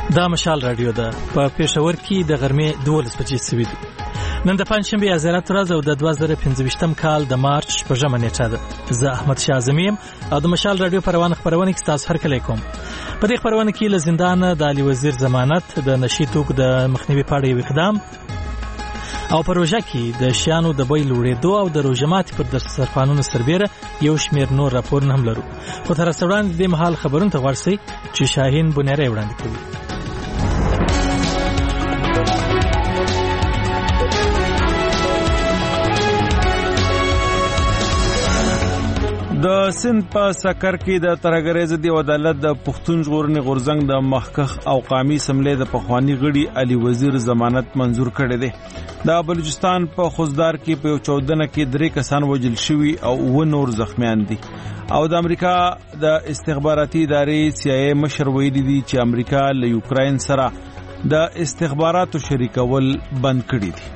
دا مشال رادیو ده په پېښور کې د غرمې 12 بجې سوي دي. نن د پنځشنبې ازرات ورځ او د 2025م کال د مارچ په ژمه نیټه ده. زه احمد شاه اعظمیم او د مشال رادیو پروانه خبرونه کې تاسو هر کله کوم. په دې خبرونه کې له زندان د علي وزیر ضمانت د نشي توکو د مخنیوي په اړه یو اقدام او پروژه کې د شیانو د بیې لوړېدو او د روزمات پر دسترخوانونو سربېره یو شمېر نور راپورونه هم لرو. خو تر اوسه وړاندې د مهال خبرونه ته ورسئ چې شاهین بنیری وړاندې کوي. د سند په سکر کې د ترهګرۍ ضد عدالت د پښتون ژغورنې غورځنګ د مخکخ او قومي سملې د پخوانی غړي علي وزیر ضمانت منزور کړی دی. د بلوچستان په خوزدار کې په 14 کې 3 کسان وژل شوي او 9 نور زخمیان دي. او د امریکا د استخباراتي ادارې CIA مشر ویلي دي چې امریکا له یوکرين سره د استخباراتو شریکول بند کړی دي.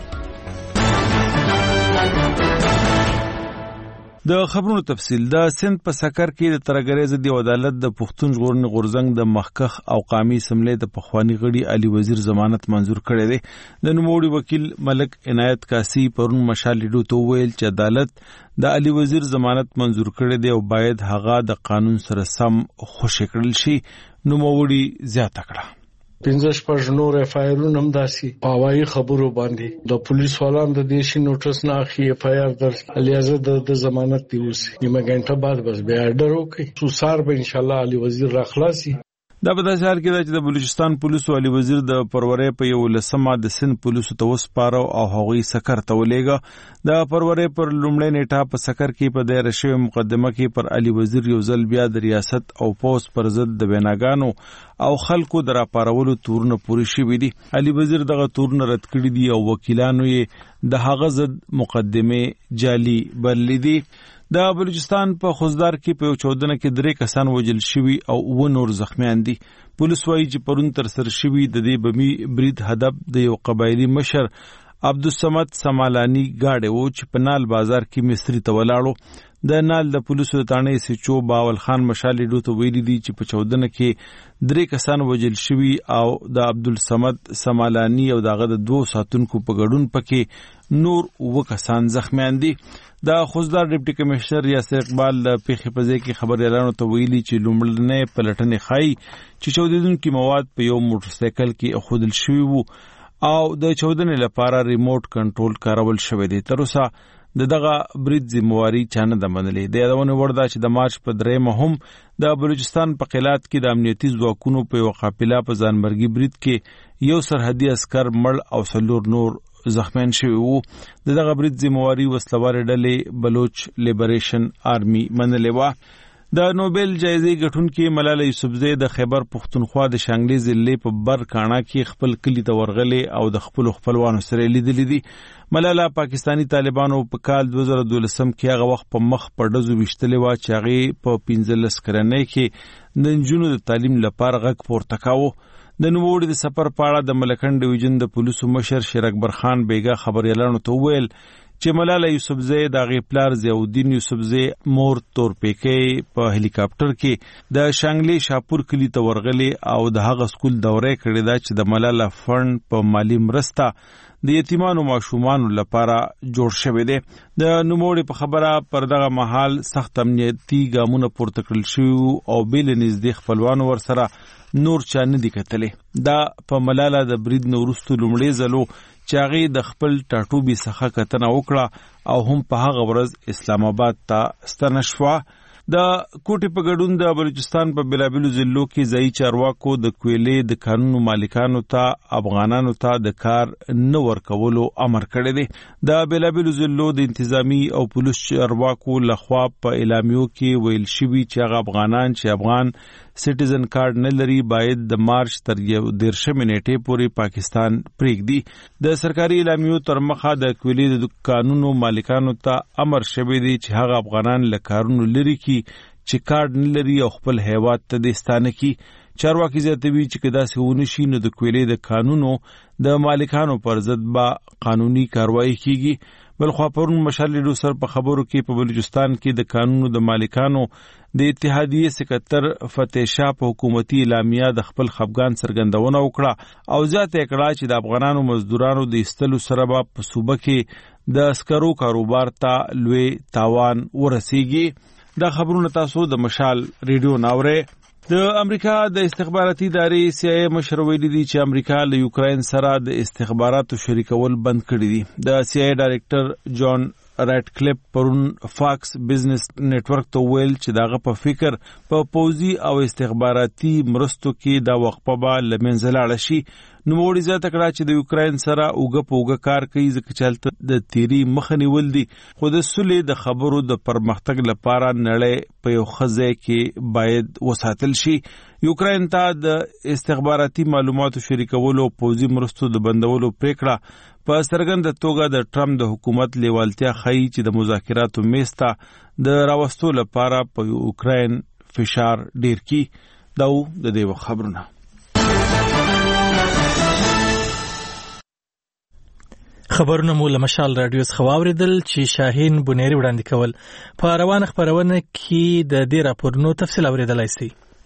د خبرونو تفصیل. د سند په سکر کې د ترهګرۍ ضد عدالت د پښتون ژغورنې غورځنګ د مخکخ او قومي سملې د پخوانی غړي علي وزیر ضمانت منزور کړی دی. د نوموړي وکیل ملک عنایت کاسی پرون مشال لیډو ته ویل چې عدالت د علي وزیر ضمانت منزور کړی دی او باید هغه د قانون سره سم خوشی کړل شي. نوموړي زیاته کړه 15 نور FIR هم داسي پاوایي خبرو باندې د پولیس والان د دیشي نوټس نه اخی FIR درس الیازه د ضمانت دی اوس نیمه غنټه بعد بس بیا آرډر وکي سوسار به ان شاء الله علي وزیر راخلاصي. دا په داسې حال کې چې د بلوچستان پولیسو علي وزیر د پرورې په 11 د سند پولیسو ته وسپاره او هغوی سکر ته ولېګه. د پرورې پر لومړۍ نیټه په سکر کې په دایره شوی مقدمه کې پر علي وزیر یو ځل بیا د ریاست او پوس پر ضد د بیناګانو او خلکو د راپارولو تورونه پوری شوي دي. علي وزیر دغه تورونه رد کړي دي او وکیلانو یې د هغه ضد مقدمه جعلي بللي دي. د بلوچستان په خوزدار کې په 14 کې 3 کسان وژل شوي او 9 نور زخمیان دي. پولیس وايي چې پرون تر سره شوي د دې بمي برید هدف د یو قبایلی مشر عبدالصمد سمالانی گاډي و چې په نال بازار کې مستری ته ولاړو. د نال د پولیسو د تانې سچو باول خان مشالې ډوته ویلي دي چې په 14 کې 3 کسان وژل شوي او د عبدالصمد سمالانی او دغه د 2 ساتونکو په ګډون پکې نور 9 کسان زخمیان دي. د خوزدار ډیپټي کمشنر یاسر اقبال د پیښې په ځای کې خبريالانو ته ویلي چې لومړنۍ پلټنې ښایي چې چاودېدونکي مواد په یو موټر سایکل کې اخودل شوي وو او د چاودنې لپاره ریموټ کنټرول کارول شوی دی. تر اوسه دغه برید ذمہواری چانه د منلې. د یادونه ورده چې د مارچ په 3 هم د بلوچستان په قلات کې د امنیتي ځواکونو په یو قافله په ځانمرګي برید کې یو سرحدي عسكر مړ او 4 نور زخمیان شوي وو. دغه برید ذمہواری وسلوار ډلې بلوچ لیبریشن آرمی منلې و. د نوبل جایزې ګټونکې ملاله یوسفزۍ د خیبر پښتونخوا د شانګلې ضلع په برکاڼه کې خپل کلی ته ورغلې او د خپلوانو سره لیدلې دي. ملاله پاکستانی طالبانو په کال 2012 کې هغه وخت په مخ په ډزو وشتلې و چې هغه په 15 کرنۍ کې د نجونو د تعلیم لپاره غږ پورته کاوه. د نوموړي د سفر په اړه د ملکن ډیویژن د پولیسو مشر شیر اکبر خان بیګا خبريالانو ته ویل چې ملاله یوسفزۍ د غي پلار ضیاءالدین یوسفزۍ مور تورپیکې په هلیکاپټر کې د شانګلې شاپور کلی ته ورغلې او د هغه سکول دورې کړې ده چې د ملاله فند په مالی مرسته د یتیمانو ماشومان لپاره جوړ شوی دی. د نوموړي په خبره پر دغه محل سخت امنیتي ګامونه پورته کړل شوي او بیل نږدې خپلوانو ورسره نور چا نه دي کتلې. دا په ملاله د برید نه وروسته لومړی ځلو چې هغې د خپل ټاټوبي څخه کتنه وکړه او هم په هغه ورځ اسلام آباد ته ستنه شوه. د کوټې په ګډون د بلوچستان په بلابلو ضلعو کې ځایي چارواکو د کویلې د قانونو مالکانو ته افغانانو ته د کار نه ورکولو امر کړی دی. د بلابلو ضلعو د انتظامی او پولیس چارواکو لخوا په اعلامیو کې ویل شوي چې هغه افغانان چې افغان سټیزن کارت نه لري باید د مارچ تر 13 نیټې پورې پاکستان پریږدي. د سرکاري اعلامیو تر مخه د کویلې د قانونو مالکانو ته امر شوی دی چې هغه افغانان له کارونو لري کی چې کارت نه لري او خپل هیواد ته د ستانه کی. چارواکي زیاتوي چې کدا سهونه شي نو د کویلې د قانونو د مالکانو پر ضد با قانوني کاروایی کیږي. بلخوا پرون مشال ریډیو سره په خبرو کې په بلوچستان کې د قانونو د مالکانو د اتحادیې سکتر فتح شاه په حکومتي اعلامیه د خپل خفګان څرګندونه وکړه او زیاته کړه چې د افغانانو مزدورانو د ایستلو سره په صوبه کې د اسکرو کاروبار ته لوی تاوان ورسیږي. دا خبرونه تاسو د مشال ریډیو ناوړه. د امریکا د استخباراتي ادارې CIA مشر ویلي دی چې امریکا له یوکرين سره د استخباراتو شریکول بند کړی دي. د CIA ډایریکټر جان راتکلیف پرون فاکس بزنس نتورک ته ویل چې داغه په فکر په پوزي او استخباراتي مرستو کې دا وقفه به لمنځه لاړ شي. نو وړي زیاته کړه چې د یوکرين سره اوګه پوګه کار کوي ځکه چې هلته د تیری مخه نیول دي خو د سولې د خبرو د پرمختګ لپاره نړۍ په یو خزه کې باید وساتل شي. یوکرين ته د استخباراتي معلوماتو شریکولو او پوزي مرستو د بندولو پریکړه په سرګند توګه د ټرمپ د حکومت لیوالتیا ښیي چې د مذاکراتو میسته د راوستو لپاره په یوکرين فشار ډیر کی. دا د دې خبرونه. خبرونه مو له مشال رادیو څخه واوریدل چې شاهین بونیری وړاندې کول. په روانه خبرونه کې د دې راپورونو تفصیل اوریدلای شئ.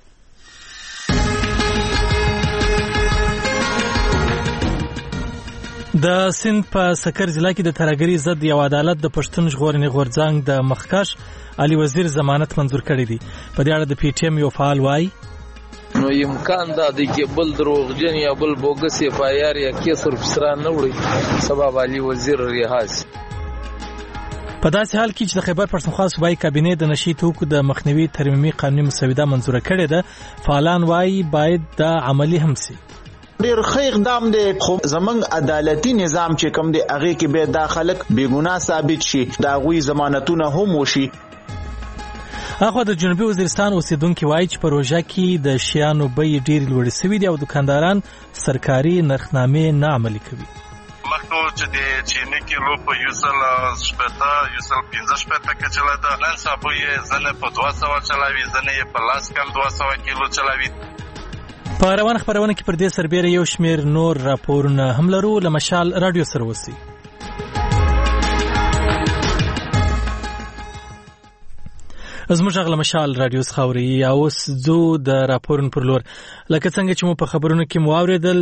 د سند په سکر ضلع کې د ترهګرۍ ضد یو عدالت د پښتون ژغورنې غورځنګ د مخکښ علي وزیر ضمانت منظور کړی دی. په دې اړه د PTM یو فعال وایي نو امکان دا دی چې بل دروغجن یا بل بوګس FIR یا کیس ورسره نه وړي سبب علي وزیر ریاض. په داسې حال کې چې د خیبر پښتونخوا صوبایي کابینه د نشي توکو د مخنیوي ترمیمي قانوني مسوده منظور کړې ده. فعالان وایي باید دا عملی هم شي. ډیر ښه اقدام دی خو زمنګ عدالتي نظام چې کوم دی هغه کې به داخلك بیګناه ثابت شي دا غوي ضمانتونه هم وشي. اخو د جنوبي وزیرستان اوسیدونکو وایي چې پروژه کې د شیانو بیې ډیر لوړ شوي دي او دکانداران سرکاري نرخنامې نه عملي کوي. مخکې چې د چینی کیلو په یوسل شپته یوسل 15 شپته کې چلا ده نن سبا یې زنه په 200 چلاوي زنه یې په لاس کم 200 کیلو چلاوي. په روان خبرونه کې پر دې سربېره یو شمیر نور راپورونه هم لرو. له مشال رادیو سره وسی. زموږ غل مشال رادیو خاوري یا اوس زو د راپورن پر لور. لکه څنګه چې مو په خبرونو کې مو اوریدل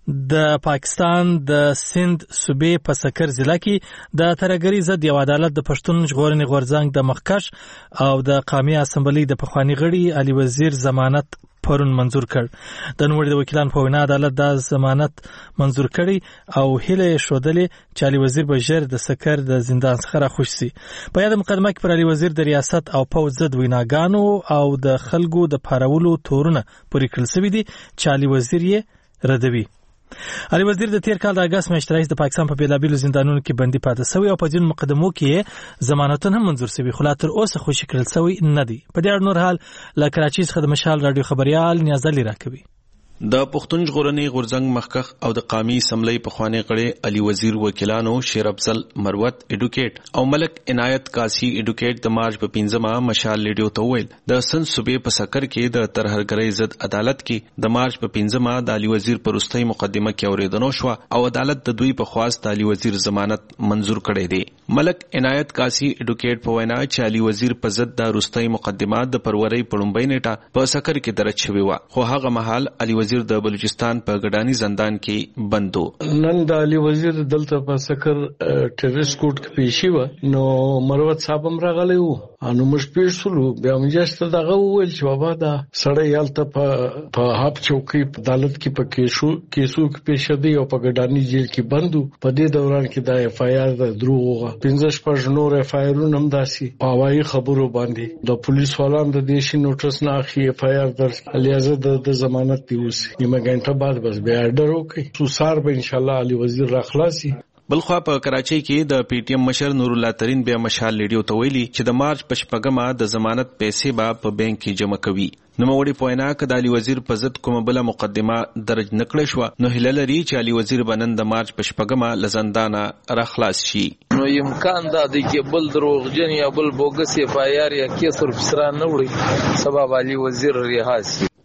د پاکستان د سند صوبې په سکر ضلع کې د ترهګرۍ ضد یو عدالت د پښتون ژغورنې غورځنګ د مخکښ او د قومي اسمبلی د پخوانی غړي علي وزیر ضمانت پرون منظور کړ. د نوموړي د وکیلان په وینا عدالت دا ضمانت منظور کړي او هیله شودلې چې علي وزیر به ژر د سکر د زندان څخه راخوش شي. په یاد مقدمه کې پر علي وزیر د ریاست او پوځ ضد ویناګانو او د خلکو د پارولو تورونه پورې کړل شوي دي چې علي وزیر یې ردوي. علي وزیر د تیر کال د اگست میاشتې راهیسې د پاکستان په بیلابیلو زندانونو کې بندي پاتې شوی او په ځینو مقدمو کې ضمانتونه هم منظور شوي خو لا تر اوسه خوشي کړل شوی نه دي. په دې اړه نور حال له کراچۍ څخه د مشال رادیو خبريال نیاز علي راکوي. د پښتون ژغورنې غورځنګ مخکښ او د قومي اسمبلی پخوانی غړي علي وزیر وکیلانو شیر افضل مروت اډوکیټ او ملک عنایت قاسی اډوکیټ د مارچ په 15 مشال ریډیو ته ویل د سند صوبې په سکر کې د ترهګرۍ ضد عدالت کې د مارچ په 15 د علي وزیر پر وروستۍ مقدمه کې اوریدنه شو او عدالت د دوی په خواست د علي وزیر ضمانت منظور کړی دی. ملک عنایت قاسی اډوکیټ په وینا چې علي وزیر په ضد د وروستۍ مقدمه د فروری په لومړۍ نیټه په سکر کې درج شوی و خو هغه مهال علي وزیر د بلوچستان په ګډانی زندان کې بندو. نن د علي وزیر دلته په سکر ټیرس کوټ کې پیښی و نو مروت صاحب هم راغلی وو انو مش پیښلو بیا مجسته دغه ویل چې بابا دا سړی یالته په هاب چوکي په عدالت کې په کیسو کې پیښ دی او په ګډانی جیل کې بندو. په دې دوران کې د FIR د دروغه 15 نور FIR هم داسي په وايي خبرو باندې د پولیس والان د دیشي نوټس نه اخی FIR درس الیازه د ضمانت دی وسی غنټه بعد بس بیا آرډر وکي سوسار به ان شاء الله علي وزیر راخلاصي. بلخوا په کراچۍ کې د PTM مشر نور الله ترين بیا مشال ریډیو ته ویلي چې د مارچ په 15 د ضمانت پیسې به په بانک کې جمع کوي. نو موړي پوینا ک د علي وزیر په ضد کومه بل مقدمه درج نکړې شو نو هلل لري چې علي وزیر بنن د مارچ په 15 لزندانه راخلاص شي. نو امکان دا دی چې بل دروغجن یا بل بوګس FIR یا کیس ورسره نه وړي سبب علي وزیر ریاض.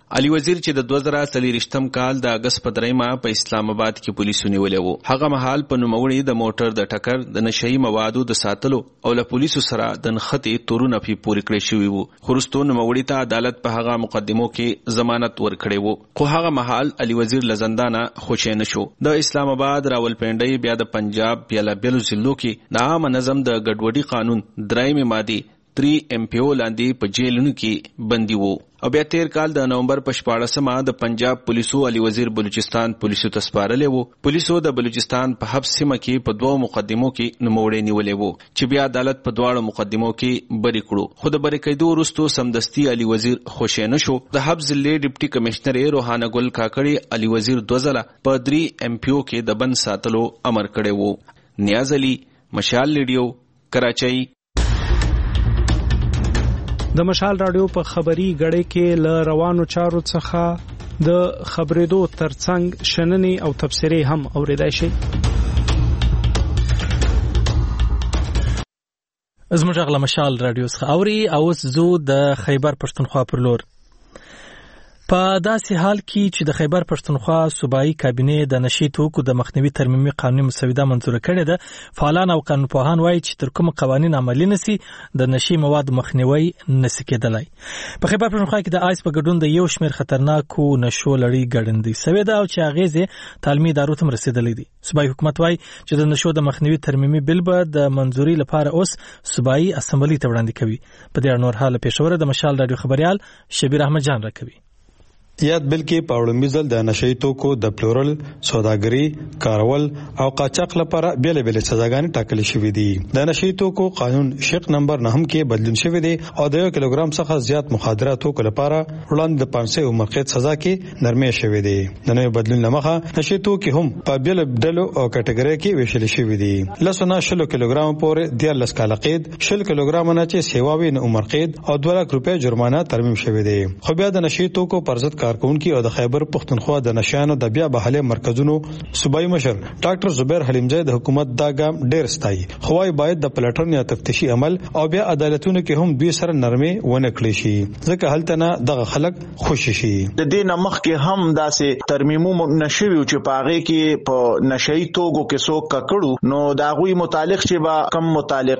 علي وزیر چې د 2023 کال د اگست په 3 په اسلام آباد کې پولیسو نیولې وو. هغه مهال په نوموړي د موټر د ټکر د نشئی موادو د ساتلو او له پولیسو سره د نښتې تورونه پی پوري کړی شوی وو. خرستو نوموړي ته عدالت په هغه مقدمو کې ضمانت ورکړی وو، خو هغه مهال علي وزیر لزندانه خوشی نشو. د اسلام آباد، راولپنډي، بیا د پنجاب بیلابیلو ضلعو کې د عام نظم د ګډوډي قانون 3 ماده 3 MPO لاندې په جیلونو کې بندي وو. او بیا تیر کال د نومبر په 14 د پنجاب پولیسو علي وزیر بلوچستان پولیسو ته سپارلې وو. پولیسو د بلوچستان په حبس سیمه کې په 2 مقدمو کې نوموړي نیولې وو چې بیا عدالت په 2 مقدمو کې بری کړو. خو د بری کېدو وروسته سمدستي علي وزیر خوشی نشو. د حبس ضلع ډیپټي کمشنر روحانه ګل کاکړي علي وزیر 2 ځله په 3 MPO کې د بند ساتلو امر کړی وو. نیاز علي، مشال ریډیو، کراچۍ. د مشال رادیو په خبري غړې کې ل روانو چارو څخه د خبرېدو ترڅنګ شننې او تبصرې هم اوریدای شي. زموږ غلا مشال رادیو څخه اوري او زو د خیبر پښتونخوا پر لور. په داسې حال کې چې د خیبر پښتونخوا صوبایي کابینې د نشي توکو د مخنیوي ترمیمي قانوني مسوده منظور کړې ده، فعالان او قانونپوهان وایي چې تر کوم قوانین عملي نشي د نشي مواد مخنیوي نشي کېدلای. په خیبر پښتونخوا کې د آیس په ګډون د یو شمېر خطرناکو نشو لړۍ ګړندۍ سوې ده او چې اغیزه تعلیمي ادارو ته رسیدلې دي. صوبایي حکومت وایي چې د نشو د مخنیوي ترمیمي بل به د منځوري لپاره اوس صوبایي اسمبلی ته وړاندې کوي. په دې اړه نور حال پېښور د مشال رادیو خبريال شبیر احمد جان راکوي. یاد بل کې پاوړمبي ځل د نشئی توکو د پلورل، سوداګري، کارول او قاچاق لپاره بیل بیل سزاګانې ټاکل شوې دي. د نشئی توکو قانون شق نمبر 9 کې بدلون شوی دی او د 1 کیلوګرام څخه زیات مخدره توکو لپاره وړاندې د 500 عمر قید سزا کې نرمي شوې دي. د نوې بدلون لمخه نشئی توکي هم په بیل ډلو او کټګوري کې ویشل شوی دي. لسونه 10 کیلوګرام پورې 10 کال قید، 10 کیلوګرام نه چې سیواوي نه عمر قید او 2 لک روپۍ جرمانه ترمیم شوی دی. خو بیا د نشئی توکو پر ضد کارکونکو او د خیبر پښتونخوا د نشانو د بیا بحاله مرکزونو صوبایي مشر ډاکټر زبیر حلیمزی د حکومت دا ګام ډیر ستایي. خوای باید د پلټن یا تفتیشي عمل او بیا عدالتونو کې هم دوی سره نرمي ونه کړی شي، ځکه هلته نه دغه خلک خوشي شي. د دې نمخ کې هم داسې ترمیمو نشوي چې پاغه کې په نشئی توګو کې څوک ککړو نو دا غوي متعلق چې با کم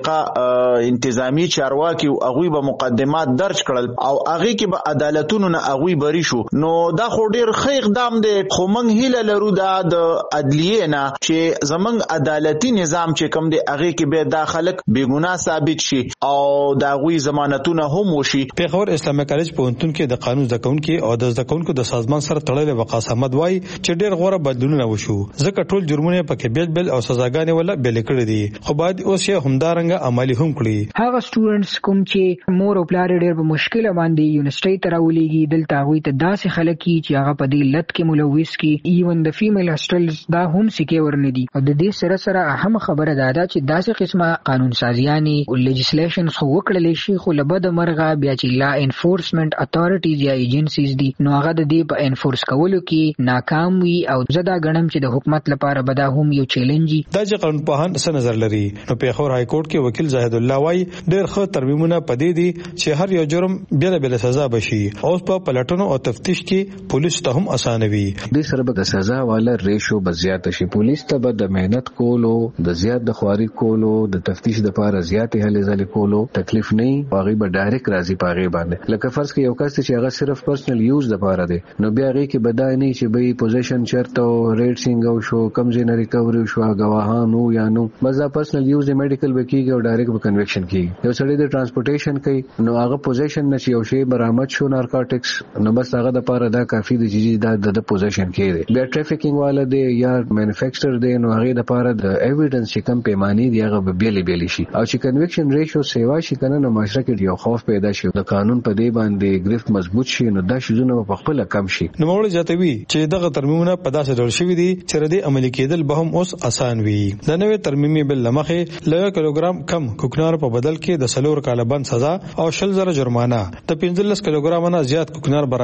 متعلقه انتظامی چارواکي او غوي به مقدمات درج کړل او هغه کې به عدالتونو نه غوي بری شو. نو دا خو ډیر ښه اقدام دی، خو موږ هیله لرو دا د عدلیه نه چې زمنګ عدالتي نظام چې کوم دی هغه کې به داخلك بیګناه ثابت شي او دا غوي ضمانتونه هم وشي. پیښور اسلامي کالج پوهنتون کې د قانون زدهکونکو او د زدهکونکو د سازمان سره تړلې وقاص احمد وای چې ډیر غوړه بدلونونه وشو، ځکه ټول جرمونه پکې بیل بیل او سزاګانې ولا بیل کړې دي، خو باید اوس یې همدارنګه عملی هم کړي. هغه سټوډنټس کوم چې مور او پلار ډیر په مشکل باندې یونیورسيټي تراولېږي دلته غوي ته داسې خلک چې هغه په دې لټ کې ملوث کی ایون د فیمیل هاستلز دا هم سکه ورنه دي. او د دې سره سره اهم خبره ده چې داسې قسمه قانون سازیانی او لیجسلیشن خو وکړل شي، خو لبد مرغه بیا چې لا انفورسمنت اتھارټیز یا ایجنسیز دي نو هغه د دې په انفورس کولو کې ناکام وي او زدا غنم چې د حکومت لپاره بدا هم یو چیلنج دی. د قانون په هان څه نظر لري نو پیښور های کورټ کې وکیل زاهد الله وای ډېر ښه ترمیمونه پدې دي چې هر یو جرم بیل بیل سزا بشي او په پلټنو او تفتیش کې پولیس ته هم اسانوي. د سره به د سزا والا ریشو بزیات شي، پولیس ته به د مهنت کولو، د زیات د خواري کولو، د تفتیش د لپاره زیات هلې ځلې کولو تکلیف نه واغي به ډایرکټ راځي پاغي باندې. لکه فرض کې یو کس چې هغه صرف پرسنل یوز د لپاره دی نو بیا هغه کې بدای نه چې به پوزیشن چرته ریټ سینګ او شو کم زین ریکوري شو غواهانو یا نو مزه پرسنل یوز میډیکل بکیږي او ډایرکټ به کنویکشن کیږي. یو سړی د ترانسپورټیشن کوي نو هغه پوزیشن نشي او شی برآمد شو نارکوټکس نو بس هغه د لپاره دا کافی دی چې د پوزیشن کې بیا ټریفیکینګ والا دی یا مینوفیکچر دی نو هغه د لپاره د ایویډنس چې کم پیمانه دی هغه به بیل شي او چې کنویکشن ریشو سیوا شي کنه نو معاشره کې یو خوف پیدا شي د قانون په دی باندې گرفت مضبوط شي نو دا شیزونه په خپل کم شي. نو موږ جاتوي چې دغه ترمیمونه په داسې ډول شوی دي چې ردی عملي کېدل به هم اوس آسان وي. د نوې ترمیمي بل لمخه ل 1 کیلوګرام کم کوکنار په بدل کې د 3 کال بند سزا او 10,000 جرمانه، د 15 کیلوګرام نه زیات کوکنار برآمد کول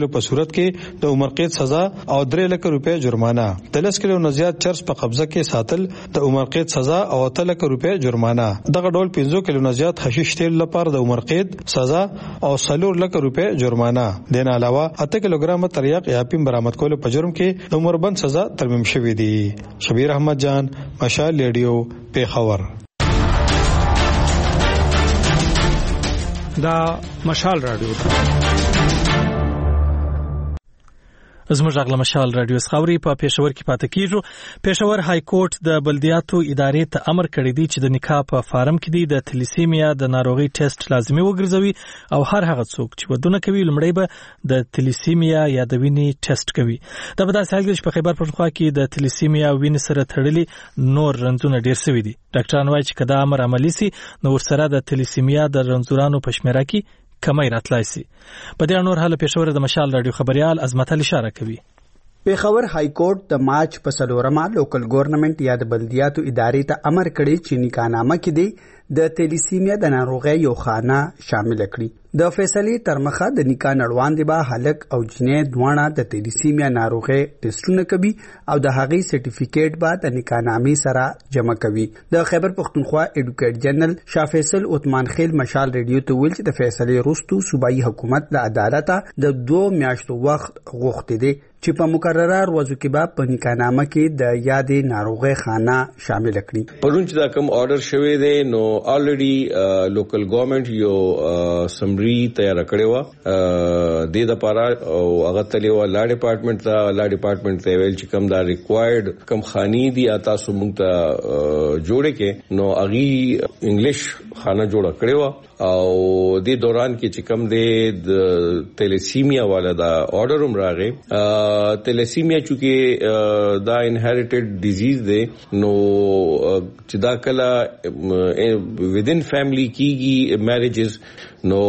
کولو په صورت کې د عمر قید سزا او 3 لک روپے جرمانه، د 10 کیلو نه زیات چرس په قبضه کې ساتل د عمر قید سزا او 8 لک روپے جرمانه. دغه ډول 15 کیلو نه زیات حشیش تیل لپاره د عمر قید سزا او 4 لک روپے جرمانه. دین علاوه 8 کیلوګرام تریاق یا افیم برآمد کولو په جرم کې د عمر بند سزا ترمیم شوې دي. شبیر احمد جان، مشال ریډیو، پیښور. دا مشال رادیو زموږ غږ له مشال رادیو خاوري په پېښور کې پاتې کیږو. پېښور های کورټ د بلدیاتو ادارې ته امر کړی دی چې د نکاح په فارم کې دی د تلیسیمیا د ناروغي ټیسټ لازمي وګرځوي او هر هغه څوک چې ودونه کوي لومړی به د تلیسیمیا یا د وینې ټیسټ کوي. دا په داسې حال کې چې په خیبر پښتونخوا کې د تلیسیمیا وینې سره تړلي نور رنځونه ډېر شوي دي. ډاکټران وايي چې کدا امر عملی سي نو ورسره د تلیسیمیا د رنځورانو په شمیره کې کمی راتلای سي. په دې نور حاله پېښور د مشال رادیو خبريال عظمت علي اشاره کوي. پیښور های کورټ د مارچ په 4 لوکل ګورنمنت یا د بلدیاتو ادارې ته امر کړی چې نکاحنامه کې دی د تلیسیمیا د ناروغۍ یو خانه شامل کړي. د فیصلې تر مخه د نکاح نړوان دی به هلک او جنې دواړه د تلیسیمیا ناروغۍ ټیسټونه کوي او د هغې سرټیفیکیټ به د نکاحنامې سره جمع کوي. د خیبر پښتونخوا ایډوکیټ جنرال شاه فیصل عثمان خیل مشال ریډیو ته ویل چې د فیصلې وروسته صوبایي حکومت له عدالت د 2 میاشتو وخت غوښتي دي چې په مقرره ورځو کې به په نکاحنامه کې د یادې ناروغۍ خانه شامل کړي. پرون چې دا کوم آرډر شوی دی نو الریډي لوکل ګورنمنت یو سمری تیار کړی و د لپاره او هغه تللی و لا ډپارټمنټ ته ویل چې کوم دا ریکوایرډ کوم خانی دی تاسو موږ ته جوړه کې نو اغي انګلیش خانه جوړه کړی و او د دوران کې چې کوم د تلیسیمیا والا دا آرډر هم راغی. تلیسیمیا چونکه دا انهریټډ ډیزیز دی نو چې دا کله ودین فیملی کیږي میریجز نو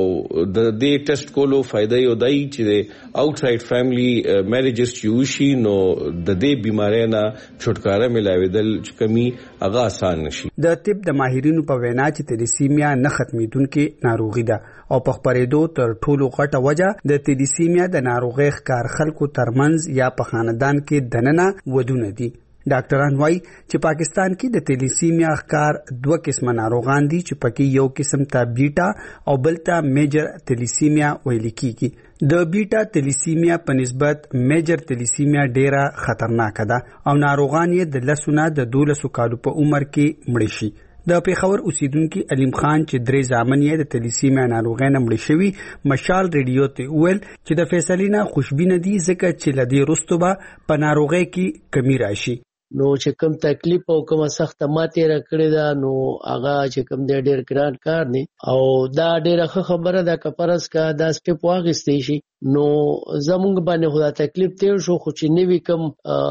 د دې ټیسټ کولو فائدہ یو دی چې آوټساید فیملی میریجز چې وشي نو د دې بیماری نه چھټکارا ملاویدل چې کمی هغه آسان نشي. د طب د ماهرینو په وینا چې تلیسیمیا نه ختمیدونکې ناروغي ده او په خپرېدو تر ټولو غټه وجه د تلیسیمیا د ناروغۍ ښکار خلکو ترمنځ یا په خاندان کې دننه ودونه دي. ډاکټران وایي چې پاکستان کې د تلیسیمیا ښکار 2 قسمه ناروغان دي چې پکې یو قسم ته بیټا او بل ته میجر تلیسیمیا ویل کیږي. د بیټا تلیسیمیا په نسبت میجر تلیسیمیا ډیره خطرناک ده او ناروغان یې د 10 نه د 12 کالو په عمر کې مړ شي. د پیښور اوسیدونکو علیم خان چې 3 ځامن یې د تلیسیمیا ناروغۍ نه مړ شوي مشال ریډیو ته ویل چې د فیصلې نه خوشبینه دي ځکه چې لدی رستو به په ناروغۍ کې کمی راشي. نو چې کوم تکلیف او کوم سخت ماته را کړی دا نو هغه چې کوم ډېر ګران کار نه او دا ډېره خبره ده کپرس کا دا سټپ واغستې شي نو زمونږ باندې خدا تکلیف تیر شو خو چې نوی کوم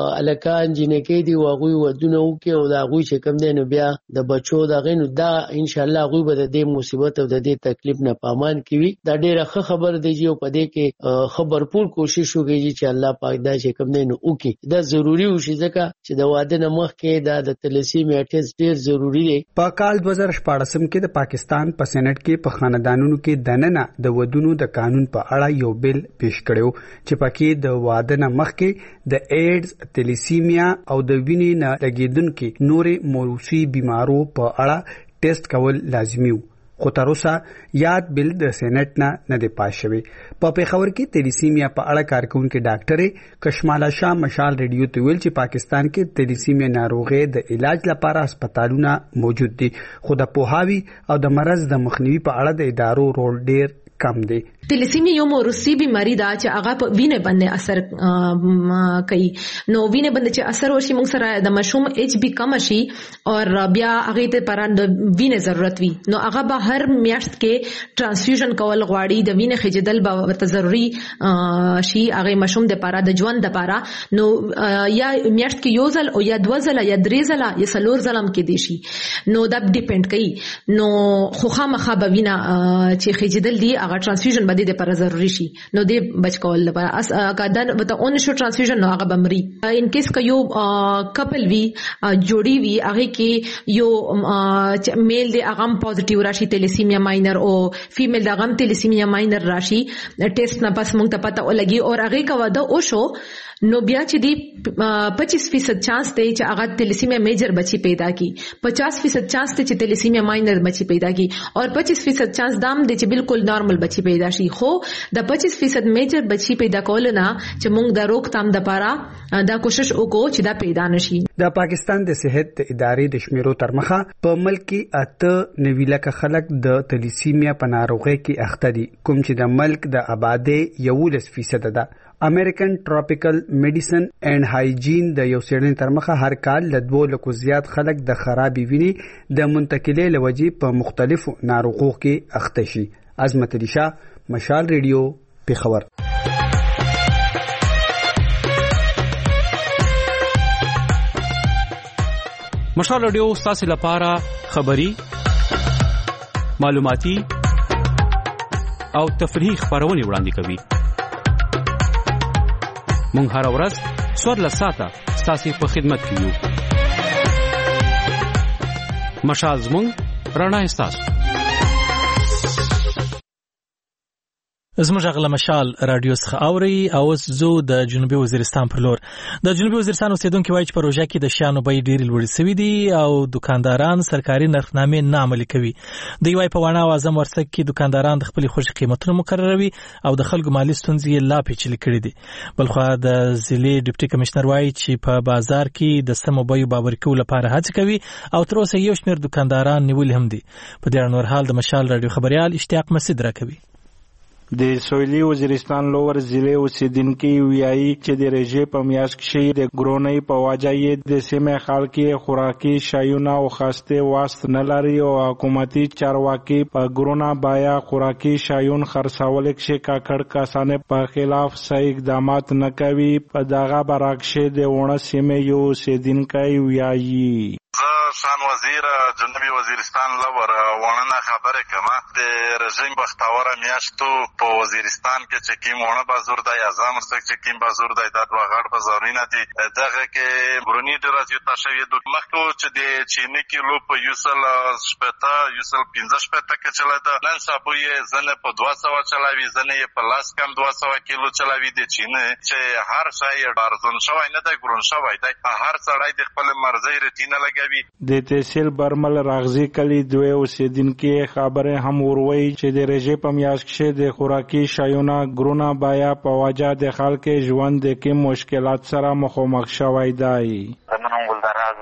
الکان جنکې دی واغوي ودونه وکي او دا غوي چې کوم دی نو بیا د بچو دا غینو دا ان شاء الله غوي به د دې مصیبت او د دې تکلیف نه پامان کوي. دا ډېره خبر دی چې په دې کې خبرپور کوشش وکړي چې الله پاک دا چې کوم دی نو وکي دا ضروری وشي ځکه چې د واده نه مخکې د تلیسیمیا ټیسټ ډېر ضروری دی. په کال 2014 کې د پاکستان په سېنات کې په خاندانونو کې دننه د ودونو د قانون په اړه یو بل پیش کړو چې پکې د واده نه مخکې د ایډز، تلیسیمیا او د وینې نه لګیدونکو نورې موروثي بیمارو په اړه ټیسټ کول لازمي وو. خو تر اوسه یاد بل د سېنات نه دی پاس شوی. په پیښور کې تلیسیمیا په اړه کارکونکو ډاکټر کشمالا شاه مشال ریډیو ته ویل چې پاکستان کې تلیسیمیا ناروغي د علاج لپاره هسپتالونه موجود دي خو د پوهاوی او د مرض د مخنیوي په اړه د ادارو رول ډیر کم دی. تلیسیمیا یو موروثي بیماری ده چې هغه په وینې باندې اثر کوي. نو وینې باندې چې اثر وشي موږ سره د مشوم ایچ بی کم شي او بیا هغه ته پر د وینې ضرورت وي نو هغه به هر میاشت کې ترانسفیوژن کول غواړي د وینې خېجدل به ورته ضروري شي هغه مشوم د پاره د ژوند د پاره نو یا میاشت کې یو ځل او یا 2 ځله یا 3 ځله یا 4 ځله کې دي شي نو دا ډیپند کوي. نو خو خامخا به وینه چې خېجدل دي هغه ترانسفیوژن باندې د پر ضروري شي نو دې بچ کول لپاره اګه وته اون شو ترانسفیوژن نو هغه بمري ان کیس ک یو کپل وی جوړي وی هغه کې یو میل دی هغه پوزټیو راشي تلیسیمیا ماینر او فیمیل دا هغه تلیسیمیا ماینر راشي ټیسټ نه پس مونږ ته پته ولګي او هغه کا ودا او شو نو بیا چې دی 25% چانس دی چې هغه تلیسیمیا میجر بچی پیدا کی 50% چانس دی چې تلیسیمیا ماینر بچی پیدا کی اور 25% چانس دام دی چې بالکل نارمل بچی پیدا شي خو د 25% میجر بچی پیدا کول نه چې مونږ د روکتام د پاره دا کوشش وکړو چې دا پیدا نشي. د پاکستان د صحت ادارې د شمیرو تر مخه په ملک کې 8 نویلکه خلک د تلیسیمیا په ناروغي کې اخته دي کوم چې د ملک د آبادی 11% ده. امریکن ټراپیکل میډیسن اینڈ هایجین د یو سیډن تر مخه هر کال ل 2 لکو زیات خلک د خرابې ویني د منتقلې لوجې په مختلفو ناروغو کې اخته شي. عظمت علي شاه، مشال ریډیو، پیښور. مشال ریډیو ستاسو لپاره خبری، معلوماتي او تفریحي خبرونه وړاندې کوي. مونږ هر ورځ 14 ساعته ستاسو په خدمت کې یو. مشال زموږ رڼا ستاسو. زموږ غلا مشال رادیو څخه اوري او زو د جنوبي وزیرستان پر لور. د جنوبي وزیرستان اوسیدونکو وایي چې پروژه کې د شیانو بیې ډېرې لوړې شوې دي او دکانداران سرکاري نرخنامې نه عملي کوي. دوی وایي په وانه اعظم ورسک کې دکانداران د خپل خوښ قیمتونه مقرروي او د خلکو مالی ستونزې لا پیچلې کړې دي. بلخو د ضلع ډیپټي کمشنر وایي چې په بازار کې د سمو بیو باور کولو لپاره هڅه کوي او تر اوسه یو شمېر دکانداران نیول هم دي. په دې اړه نور حال د مشال رادیو خبريال اشتیاق مسعود راکوي. د سویلي وزیرستان لور ضلع اوسیدونکو ویایي چې د رژې په میاشت کې د ګرونۍ په وجه یې د سیمې خلک خوراکي شایونه او خاسته واسط نه لري او حکومتي چارواکي په ګرونه بایا خوراکي شایون خرڅول کې کاکړ کسانه په خلاف صحیح اقدامات نه کوي. په دغه برعکس د ونه سیمې یو اوسیدونکو ویایي شان وزیر جنوبي وزیرستان لور ونه خبره کما د رژیم بختاوره میاشتو په وزیرستان کې چې کیم ونه بازار د اعظم ورسک چې کیم بازار د دوا غړ بازارونه دي دغه کې برونی درازیو تاسو د مخکو چې د چینه کې لو په یوسل شپتا یوسل 15 پته کې چلاده نن سبا یې زنه په 200 چلاوي زنه یې په لاس کم 200 کیلو چلاوي د چینه چې هر شای ارزون شوی نه د ګرون شوی د هر سړی د خپل مرزي رټینه لګوي. د تحصیل برمل راغزي کلی دوی اوسیدونکو خبره هم وروي چې د رژې په میاشت کې د خوراکي شایونه ګرونه بایا په وجه د خلکو ژوند کې مشکلات سره مخامخ شوی دی. زمونږ ولدراز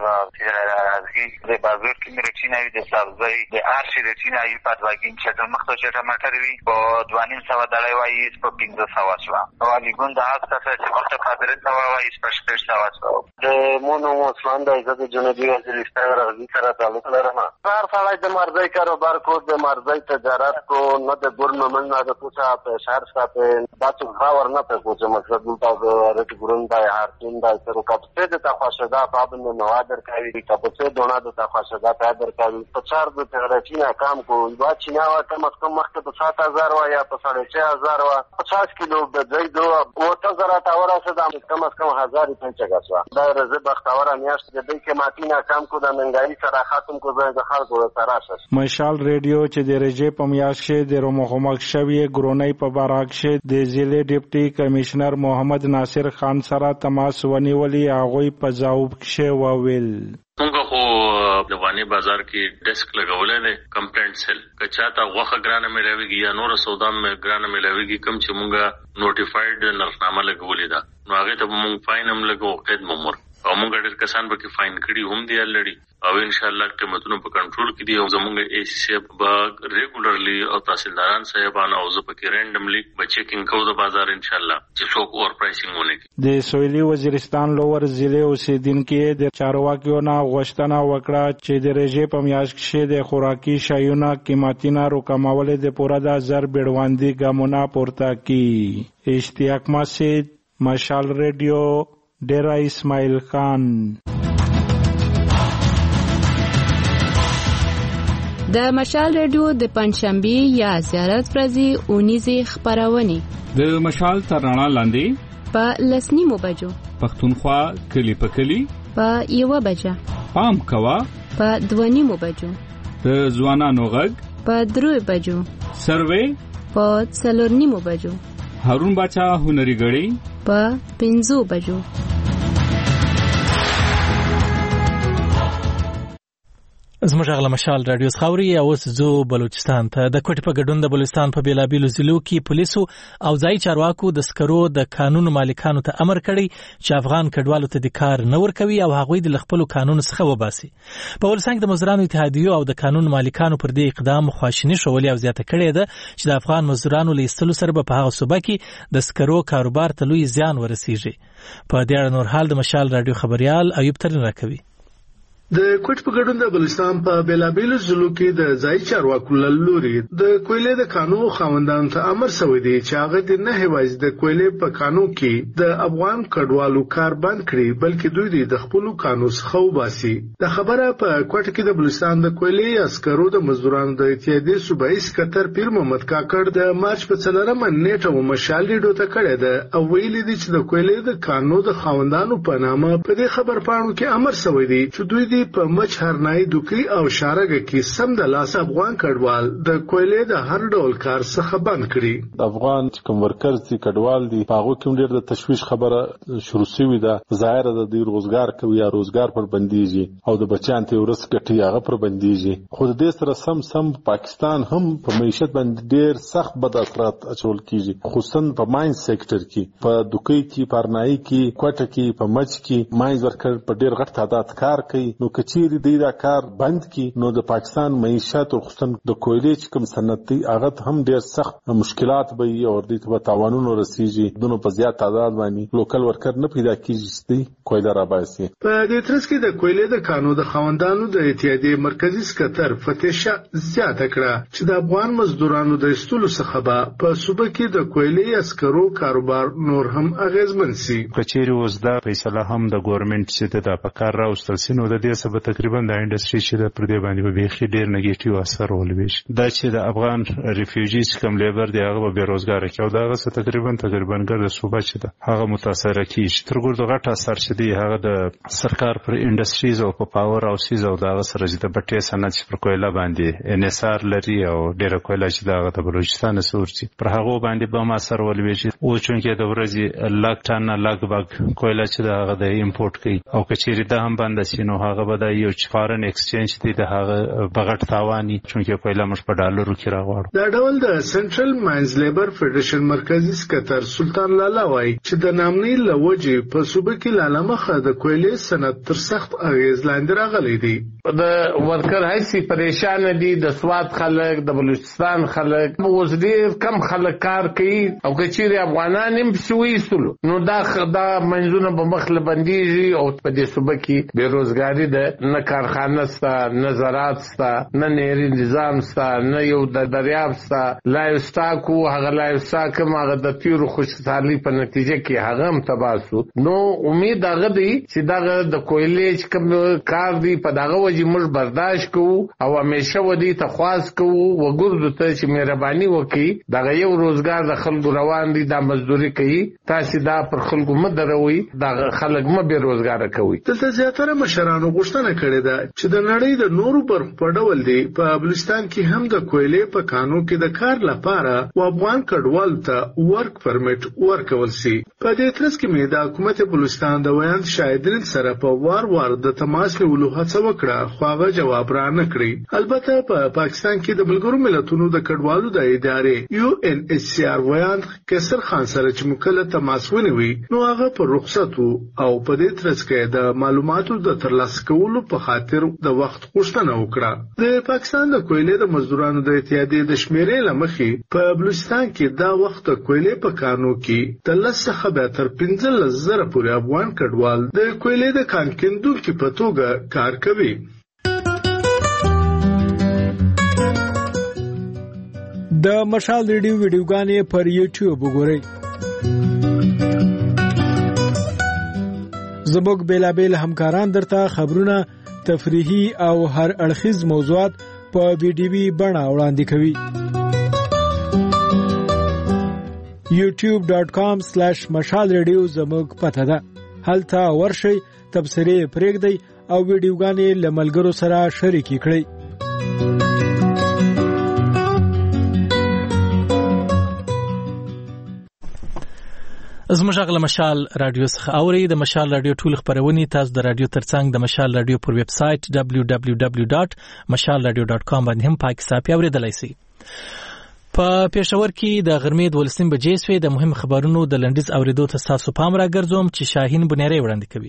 د بازار کې مرچینه د سبزی د ارشي رچینه ای په دواګین چې د مختلف ټماټر وی په 2.5 ډالۍ وایي په 1500 شو او لیګون د هغه څه چې وخت په 300 وایي په 600 شو. د مونږ مسلمان د جنوبي وزیرستان راځي سره تعلق لرم. هر سړی د مرزي کاروبار کو د مرزي تجارت کو نه د ګورن من نه د پوښه په شهر سره تاسو خبر نه په کوم مقصد تاسو رټ ګورن د هارتون د سره کاپسه د تخصصدا پابند نوادر کوي کاپسه دونه د تخصصدا پیدا کوي په چار د تغرچینه کام کو دا چینه وا کم از کم مخکې په 7000 وا یا په 6500 وا 50 کیلو د ځای دوه او تزرا تاوره سره کم از کم 1000 پنځه غسوا دا رزه بختاوره میاشت د دې کې ماتینا کام کو د منګای سره ختم کو د خلکو سره شش. مشال ریډیو چې د رژې په میاشت کې د رومخمخ شوی ګرونۍ په برعکس د ضلع ډیپټي کمشنر محمد ناصر خان سره تماس ونیولې هغه په جواب کې وویل موږ خو د وانی بازار کې ډیسک لګولې نه کمپلینټ سیل کچاته غوخه ګرانه ملويږي یا نور سودا ګرانه ملويږي کم چې موږ نوټیفاید نرخنامه لګولې ده نو هغه ته موږ فاین هم لګو قید ممر او موږ ډېر کسان به کې فاین کړي هم دی لړۍ او ان شاء الله قیمتونو په کنټرول کې دی او زموږ ای سی به ریګولرلی او تحصیلداران صاحبانه او زه پکې رینډملی به چیکینګ کوو د بازار ان شاء الله چې څوک اور پرایسینګ ونه کوي. د سویلي وزیرستان لور ضلع اوسیدونکو د چارواکیو نه غوښتنه وکړه چې د رژې په میاشت کې د خوراکي شایونو قیمتونه راکمول د پوره د 1000 بیړواندي ګامونه پورته کړي. اشتیاق مسعود، مشال ریډیو، ډیرا اسماعیل خان. د مشال رادیو د پنځشنبه یا زیارت ورځې اونیزه خبرونه د مشال ترانه لاندې په لسنیمو بجو پښتونخوا کلی په کلی په 1 بجه پام کوا په 2 بجو د ځوانانو غږ په 3 بجو سروې په 4 بجو هارون باچا هنري غړي په 5 بجو. زموږ غل مشال رادیو خاوري او زو بلوچستان ته د کوټ په ګډون د بلوچستان په بیلابیلو ضلعو کې پولیسو او ځای چارواکو د سکرو د قانون مالکانو ته امر کړی چې افغان کډوالو ته د کار نه ورکوي او هغوی د خپل قانون څخه وباسي. په ولسنګ د مزدورانو اتحادیو او د قانون مالکانو پر دې اقدام خواشینی شولې او زیاته کړې ده چې د افغان مزدورانو له ایستلو سره په هغه صوبه کې د سکرو کاروبار ته لوی زیان ورسیږي. په دې اړه نور حال د مشال رادیو خبريال ایوب ترين راکوي. د کوټ په ګډون د بلوچستان په بیلابیلو ضلعو کې د ځای چارواکو لوري د کویلې د قانون خاوندانو ته امر شوی دی چې هغه د نه هیواز د کویلې په قانون کې د افغان کډوالو کار بند کړي بلکې دوی د خپل قانون څخه وباسي. د خبره په کوټ کې د بلوچستان د کویلې عسکرو د مزدورانو د اتحادیې صوبایي سکتر پیر محمد کاکړ د مارچ په 4 نیټه مشال ریډیو ته کړی ده او ویلي دي چې د کویلې د قانون د خاوندانو په نامه په دې خبر پاڼو کې امر شوی دی چې دوی په مچ هرنای دوکي او شارګه کې سم د لاس افغان کډوال د کویلې د هر ډول کار څخه بند کړي. افغان کوم ورکرز دي کډوال دي هغه کوم ډیر د تشویش خبره شروع شوې ده ظاهر ده د روزګار کوي یا روزګار پر بنديږي او د بچیان ته ورس کټي هغه پر بنديږي. خو د دې سره سم پاکستان هم په معیشت باندې ډیر سخت بد اثرات اچول کیږي خصوصا په ماین سېکټر کې په دوکي کې پرنای کې کوټه کې په مچ کې ماین ورکر په ډیر غټ تعداد کار کوي. نو چیرې د دا کار بند کی نو د پاکستان معیشت او خصوصا د کویلې کوم صنعتي هغه هم ډیر سخت مشکلات به او د تاوانونو رسیږي دونو په زیات تعداد باندې لوکل ورکر نه پیدا کیږي چې کویلې را باسي. په دې ترڅ کې د کویلې د قانون د خاوندانو د اتحادیې مرکزی سکتر فتیشه زیاته کړه چې د افغان مزدورانو د استولو څخه به په صوبه کې د کویلې عسکرو کاروبار نور هم اغیزمن شي. کچېری اوس دا فیصله هم د ګورنمنت چې د پکار راوستل سينو د دې سبب تقریبا د انډستری چې د پردې باندې به بيخي ډیر نیگیټیو اثر ولوي. دا چې د افغان ریفیوجیز کوم لیبر دی هغه به بیروزګار کی او دا غسه تقریبا ګر صوبه چې ده هغه متاثر کیږي. تر ګور د غټ اثر چې دی هغه د سرکار پر انډستریز او په پاور او سیز او دا سره چې د بټي صنعت پر کویلا باندې انحصار لري او ډیر کویلا چې دا د بلوچستان سورتي پر هغه باندې به ما اثر ولوي او چونکه د ورځي لاک ټن لاک باګ کویلا چې دا هغه د امپورټ کوي او کچېری دا هم باندې سينو هغه به د یو فارن ایکسچینج دی د هغه بغټ تاوانی چونکه کویلا مش په ډالرو کې راغواړو. دا ډول د سنټرل ماینز لیبر فدریشن مرکزی سکتر سلطان لالا وای چې د نامنی لوجه په صوبه کې لاله مخه د کویلې صنعت تر سخت اغیز لاندې راغلی دی. د ورکر هیڅ پریشان دي د سواد خلک د بلوچستان خلک اوس ډیر کم خلک کار کوي او کچېری افغانان هم شوي سلو نو دا منځونه په مخله بنديږي او په دې صوبه کې بیروزګاری ده نه کارخانه ستا نه زراعت ستا نه نهري نظام ستا نه یو د دریاب ستا لایو سټاکو هغه لایو سټاک هغه د تیرو خوشحالي په نتیجه کې هغه هم تباسو. نو امید هغه دی چې دغه د کویلې کوم کار دی په دغه وجه موږ برداشت کوو او همیشه ودی ته خواست کوو وګورو ته چې مهرباني وکړي دغه یو روزګار د خلکو روان دي د مزدوري کوي تاسو دا پر خلکو مدروي دغه خلک مې بیروزګار کوي. دلته زیاتره مشرانو غوښتنه کړې ده چې د نړۍ د نورو برخو په ډول دی په بلوچستان کې هم د کویلې په قانون کې د کار لپاره و افغان کډوال ته ورک پرمټ ورکول شي. په دې ترڅ کې مې د حکومت بلوچستان د ویاند شاهدین سره په وار د تماس نیولو هڅه وکړه خو هغه جواب را نه کړی. البته په پاکستان کې د ملګرو ملتونو د کډوالو د ادارې UNHCR ویاند کسر خان سره چې مکلف تماس ونیوي نو هغه په رخصت او په دې ترڅ کې د معلوماتو د ترلاسه کولو په خاطر د وخت غوښتنه وکړه. د پاکستان د کویلې د مزدورانو د اتحادیې د شمیرې لمخې په بلوچستان کې دا وخت د کویلې په قانون کې د 10 څخه تر 15,000 پورې افغان کډوال د کویلې د کان کیندونکو په توګه کار کوي. د مشال ریډیو ویډیوګانې پر یوټیوب وګورئ. زموږ بیلابیل همکاران درته خبرونه تفریحي او هر اړخیز موضوعات په ویډیوي بڼه وړاندې کوي. youtube.com/مشال رادیو زموږ پته ده. هلته ورشئ، تبصرې پرېږدئ او ویډیوګانې له ملګرو سره شریکې کړئ. زموږ غږ له مشال رادیو څخه اورئ. د مشال رادیو ټول خبرونه تاسو د رادیو ترڅنګ د مشال رادیو پر ویب سټ www.mashalradio.com باندې هم پاکستان اوریدلای شئ. په پېښور کې د غرمې 12 بجې شوې. د مهم خبرونو د لنډیز اوریدو ته تاسو پام راګرځوم چې شاهین بنيري وړاندې کوي.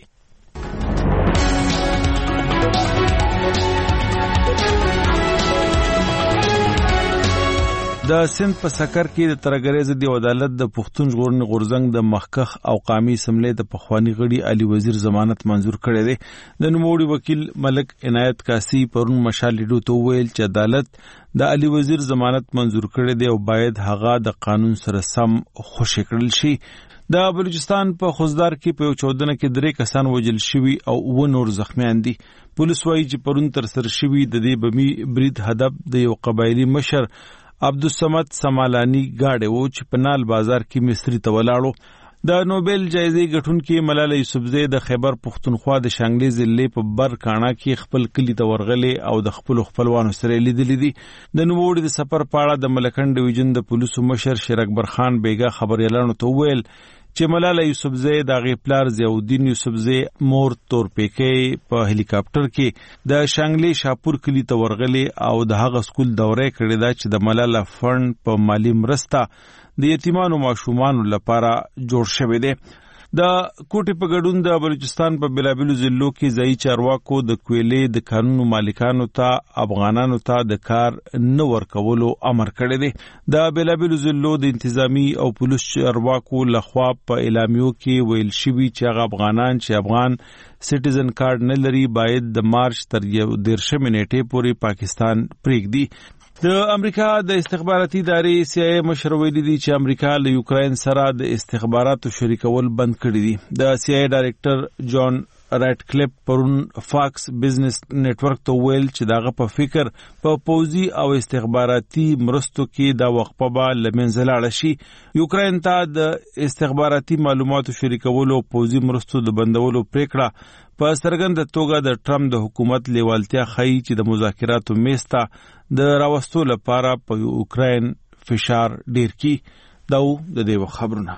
د سند په سکر کې د ترګریز دی عدالت د پښتون ژغورنې غورځنګ د مخکخ او قامي اسمبلی د پخوانی غړي علي وزیر ضمانت منزور کړی دی. د نوموړي وکیل ملک عنایت کاسی پرون مشال لیډو ته ویل چې عدالت د علي وزیر ضمانت منزور کړی دی او باید هغه د قانون سره سم خوشی کړل شي. د بلوچستان په خوزدار کې په 14 کې 3 کسان وژل شوي او 9 نور زخمیان دي. پولیس وایي چې پرون تر سره شوي د دې بمی برید هدف د یو قبایلی مشر عبدالصمد سمالانی گاڑی وو چې په نال بازار کې مصری ته ولاړو. د نوبل جایزې ګټونکې ملاله یوسفزۍ د خیبر پښتونخوا د شانګلې ضلع په برکاڼه کې خپل کلی ته ورغلې او د خپلوانو سره لیدلې دي. د نوموړي د سفر په اړه د ملکن ډیویژن د پولیسو مشر شیر اکبر خان بیګا خبريالانو ته ویل چې ملاله یوسفزۍ د غي پلار ضیاءالدین یوسفزۍ مور تورپیکې په هلیکاپټر کې د شانګلې شاپور کلی ته ورغلې او د هغه سکول دورې کړې ده چې د ملاله فند په مالی مرسته د یتیمانو ماشومانو لپاره جوړ شوی دی. د کوټې په ګډون د بلوچستان په بلابلو ضلعو کې ځایي چارواکو د کویلې د قانونو مالکانو ته افغانانو ته د کار نه ورکولو امر کړی دی. د بلابلو ضلعو د انتظامی او پولیس چارواکو لخوا په اعلامیو کې ویل شوی چې هغه افغانان چې افغان سټیزن کارت نه لري باید د مارچ تر 13 نیټې پورې پاکستان پرېږدي. د امریکا د استخباراتي ادارې CIA مشر ویلي دی چې امریکا له یوکرين سره د استخباراتو شریکول بند کړی دي. د CIA ډایریکټر جان رایټکلیف پرون فاکس بزنس نتورک ته ویل چې داغه په فکر په پوزي او استخباراتي مرستو کې دا وقفه به لمنځه لاړ شي. یوکرين ته د استخباراتي معلوماتو شریکولو او پوزي مرستو د بندولو پریکړه په سرګند توګه د ټرمپ د حکومت لیوالتیا ښیي چې د مذاکراتو میسته د راوستو لپاره په یوکرين فشار ډیر کی. دا د دې خبرونه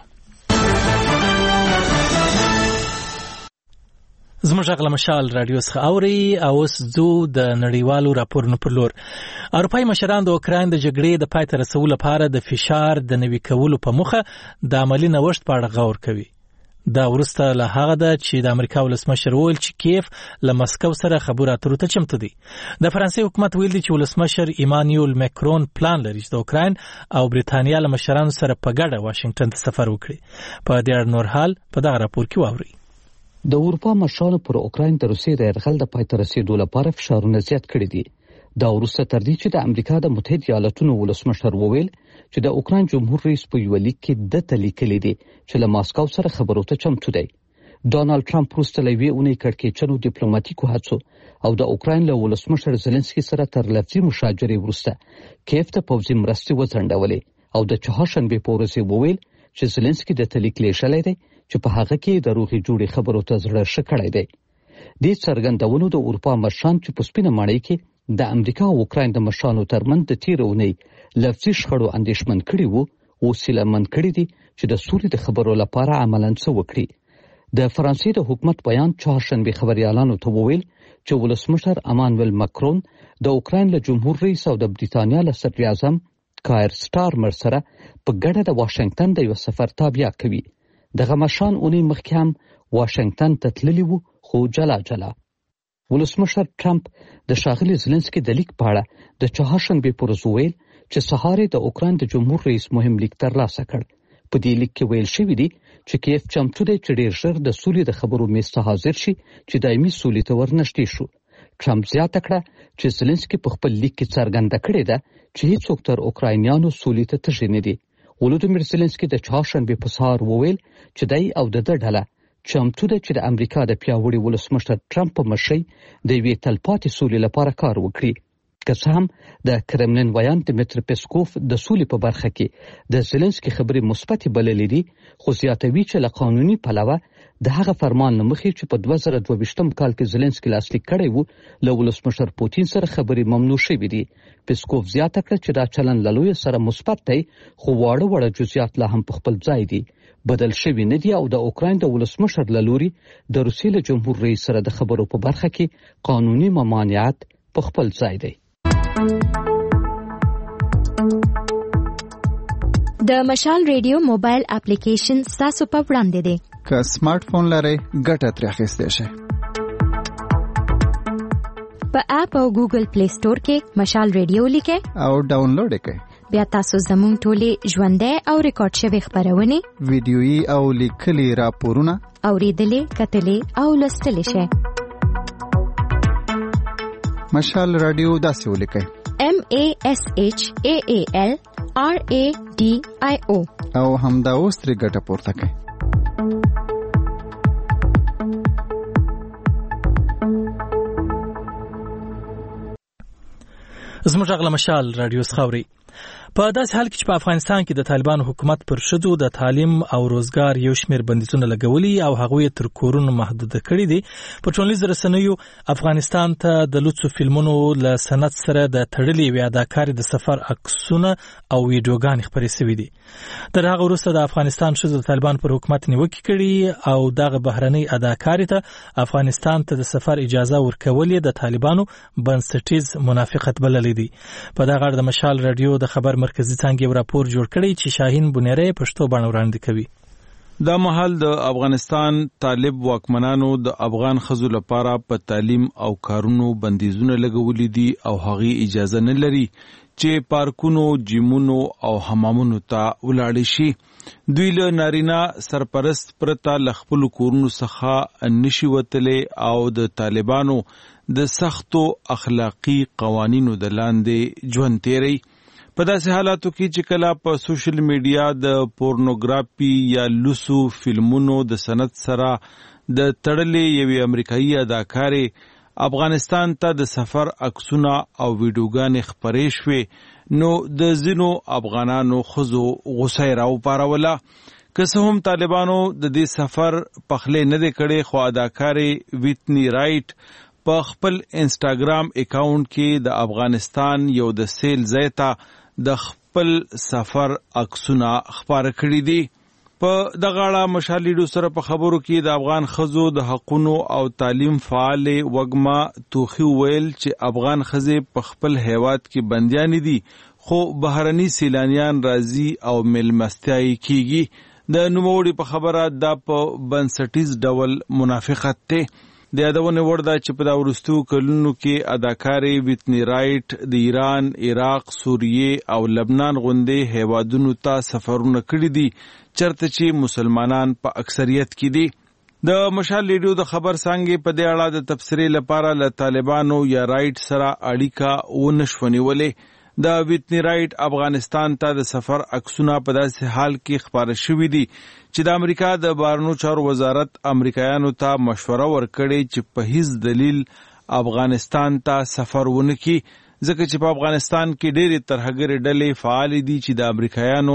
زموږ غږ له مشال رادیو څخه اوري. او اوس زو د نړیوالو راپورونو پر لور. اروپایي مشران د اوکراین د جګړې د پای ته رسولو لپاره د فشار د نوي کولو په موخه د عملی نوښت په اړه غور کوي. دا ورسته له هغه ده چې د امریکا ولسمشر ویل چې کیف له مسکو سره خبرو اترو ته چمتو دی. د فرانسې حکومت ویل دی چې ولسمشر ایمانوئل ماکرون پلان لري چې د اوکراین او بریتانیا له مشرانو سره په ګډه واشنگټن ته سفر وکړي. په دې اړه نور حال په دغه راپور کې واورئ. د اروپا مشرانو پر اوکراین د روسیې د یرغل د پای ته رسیدو لپاره فشارونه زیات کړي دي. دا وروسته تر دې چې د امریکا د متحده ایالاتونو ولسمشر وویل چې د اوکراین جمهور رئیس په یو لیک کې د تلیکلي دي چې له ماسکو سره خبرو ته چمتو دی. ډونالد ټرمپ وروسته له یوې اونۍ کړکېچنو ډیپلوماټیکو هڅو او د اوکراین له ولسمشر زيلنسکي سره تر لفظي مشاجرې وروسته کیف ته پوځي مرستې وځنډولې او د چهارشنبه په ورځ وویل چې زيلنسکي د تلیک لیشلې دی چې په هغه کې د روغې جوړې خبرو ته زړه شکړای دی. دې څرګندونو د اروپا مشران چې په سپینه ماڼۍ کې د امریکا او اوکراین د مشرانو ترمنځ د تیرونې لفظي شخړو اندېښمن کړي وو او سیلمن کړي دي چې د سولې د خبرو لپاره عملاً څه وکړي. د فرانسې د حکومت بیان چهارشنبه خبريالانو ته وویل چې ولسمشر امانوئل ماکرون د اوکراین له جمهور رئیس او د بریتانیا له صدر اعظم کایر سټارمر سره په ګډه د واشنگټن د یو سفر تابع کوي. دغه مشران اونۍ مخکې هم واشنگټن ته تللي وو خو جلا. ولسمشر ټرمپ د ښاغلي زيلنسکي د لیک په اړه د چهارشنبه پر ورځ ویل چې سهار د اوکراین د جمهور رئیس مهم لیک ترلاسه کړ. په دې لیک کې ویل شوی دی چې کیف چمتو دی چې ډیر ژر د سولې د خبرو میز ته حاضر شي چې دایمي سولې ته ورنږدې شو. ټرمپ زیاته کړه چې زيلنسکي په خپل لیک کې څرګنده کړې ده چې هیڅوک تر اوکراینیانو سولې ته تږي نه دي. ولودیمیر زيلنسکي د چهارشنبه په سهار وویل چې دای او د ډله چمتو ده چې د امریکا د پیاوړي ولسمشر ټرمپ په مشرۍ د یوې تلپاتې سولې لپاره کار وکړي. که څه هم د کرملین ویان دمیتر پیسکوف د سولې په برخه کې د زيلنسکي خبرې مثبتې بللې دي، خو زیاتوي چې له قانوني پلوه د هغه فرمان نه مخې چې په 2022 کال کې زيلنسکي لاسلیک کړی و له ولسمشر پوتین سره خبرې ممنوع شوې دي. پیسکوف زیاته کړه چې دا چلن له لوی سره مثبت دی، خو واړه جزئیات لا هم په خپل ځای دي، بدل شوي نه دي او د اوکراین د ولسمشر له لوري د روسیې له جمهور رئیس سره د خبرو په برخه کې قانوني ممانعت په خپل ځای دی. د مشال ریډیو موبایل اپلیکیشن تاسو په وړاندې دی. که سمارټ فون لرئ ګټه ترې اخیستی شئ. په اپ او ګوګل پلی سٹور کې مشال ریډیو لیکئ او ډاونلوډ یې کړئ. بیا تاسو زموږ ټولې ژوندۍ او ریکارډ شوې خبرونه، ویډیويي او لیکلي راپورونه اوریدلې، کتلې او لوستلې شئ. مشال رادیو داسې ولیکئ: MASHAAL RADIO او همدا اوس ترې ګټه پورته کړئ. زموږ غلا مشال رادیو خاوري. په داسې حال کې چې په افغانستان کې د طالبانو حکومت پر ښځو د تعلیم او روزګار یو شمېر بندیزونه لګولي او هغوی تر کورونو محدوده کړي دي، په ټولنیزو رسنیو افغانستان ته د لوڅو فلمونو له سند سره د تړلې یوې اداکارې د سفر عکسونه او ویډیوګانې خپرې شوي دي. تر هغه وروسته د افغانستان ښځو د طالبانو پر حکومت نیوکې کړي او دغه بهرنۍ اداکارې ته افغانستان ته د سفر اجازه ورکول د طالبانو بنسټیز منافقت بللی دي. په دغه اړه د مشال رادیو د خبر مرکزی څنګه یو راپور جوړ کړی چې شاهین بنيري پښتو باندې وړاندې کوي. دا مهال د افغانستان طالب واکمنانو د افغان ښځو لپاره په تعلیم او کارونو بندیزونه لګولي دي او هغه اجازه نه لري چې پارکونو، جیمونو او حمامونو ته ولاړ شي. دوی له نارینه سرپرست پرته له خپل کورونو څخه نشي وتلې او د طالبانو د سختو اخلاقی قوانینو د لاندې ژوند تیری. په داسې حالاتو کې چې کله په سوشل میډیا د پورنوګرافي یا لوسو فلمونو د سند سره د تړلې یوې امریکایي اداکارې افغانستان ته د سفر عکسونه او ویډیوګانې خپرې شوې، نو د ځینو افغانانو ښځو غوسه راوپاروله. که څه هم طالبانو د دې سفر پخلی نه دی کړی، خو اداکارې ویتنی رایټ په خپل انسټاګرام اکاونټ کې د افغانستان یو د سیل ځای ته د خپل سفر عکسونه خپاره کړي دي. په دغه اړه مشال ریډیو سره په خبرو کې د افغان ښځو د حقونو او تعلیم فعال وګما توخي ویل چې افغان ښځې په خپل هیواد کې بندیان دي، خو بهرني سیلانیان راځي او ملمستیاي کیږي. د نوموړي په خبره دا په بنسټیز ډول منافقت ته. د یادونه ورده چې په دا ورستو کلونو کې اداکارې ویتنی رایټ د ایران، عراق، سوریه او لبنان غوندې هیوادونو ته سفرونه کړي دي چرته چې مسلمانان په اکثریت کې دي. د مشال ریډیو د خبر څنګه په دې اړه د تبصرې لپاره له طالبانو یا رایټ سره اړیکه ونشونیولې. د ویتنی رایټ افغانستان ته د سفر عکسونه په داسې حال کې خبره شوې دي چې د امریکا د بهرنیو چارو وزارت امریکایانو ته مشوره ورکړې چې په هیڅ دلیل افغانستان ته سفر ونه کړي، ځکه چې په افغانستان کې ډېرې ترهګرې ډلې فعال دي چې د امریکایانو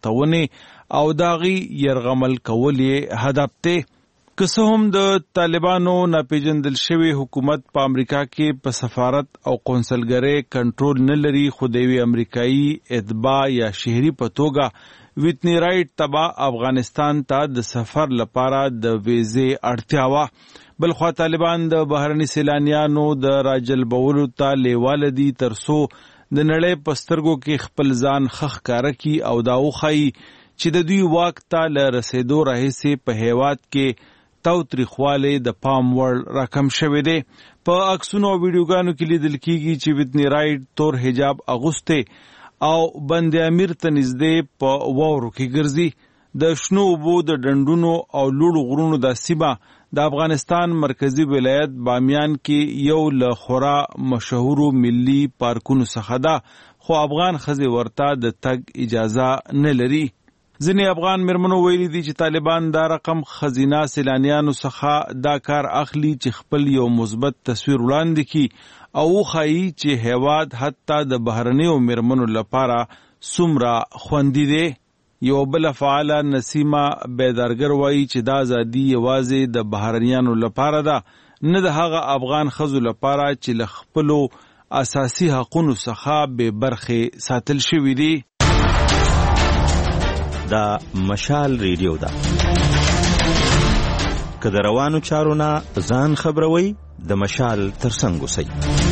تختونه او داغي يرغمل کول یې هدف ته. که څه هم د طالبانو ناپېژندل شوی حکومت په امریکا کې په سفارت او قونسلګرۍ کنټرول نه لري، خو د یوې امریکایي اتباع یا شهري په توګه ویتنی رایټ تبا افغانستان ته د سفر لپاره د ویزې اړتیا وه. بلخوا طالبان د بهرني سیلانیانو د راجلبولو ته لیواله دي ترڅو د نړۍ په سترګو کې خپل ځان ښه ښکاره کړي او دا وښایي چې د دوی واک ته له رسېدو راهیسې په هیواد کې تاوتریخوالی د پام وړ راکم شوی دی. په عکسونو او ویډیوګانو کې لیدل کیږي چې ویتنی رایټ تور حجاب اغوسته او بند امیر ته نږدې په واورو کې ګرځي. د شنو اوبو د ډنډونو او لوړو غرونو د سیمه د افغانستان مرکزی ولایت بامیان کې یو له خورا مشهورو ملي پارکونو څخه ده، خو افغان ښځې ورته د تګ اجازه نه لري. ځینې افغان مېرمنو ویلي دي چې طالبان دا رقم خزینه سیلانیانو څخه دا کار اخلي چې خپل یو مثبت تصویر وړاندې کړي او خایي چې هیواد حتی د بهرنیو میرمنو لپاره څومره خوندي دی. یو بل فعاله نسیمه بیدارګر وایي چې دا ازادي یوازې د بهرنیانو لپاره ده، نه د هغه افغان ښځو لپاره چې له خپلو اساسي حقونو څخه بې برخې ساتل شوي دي. دا مشال ریډیو ده. که د روانو چارو نه ځان خبروي، د مشال ترڅنګ اوسئ.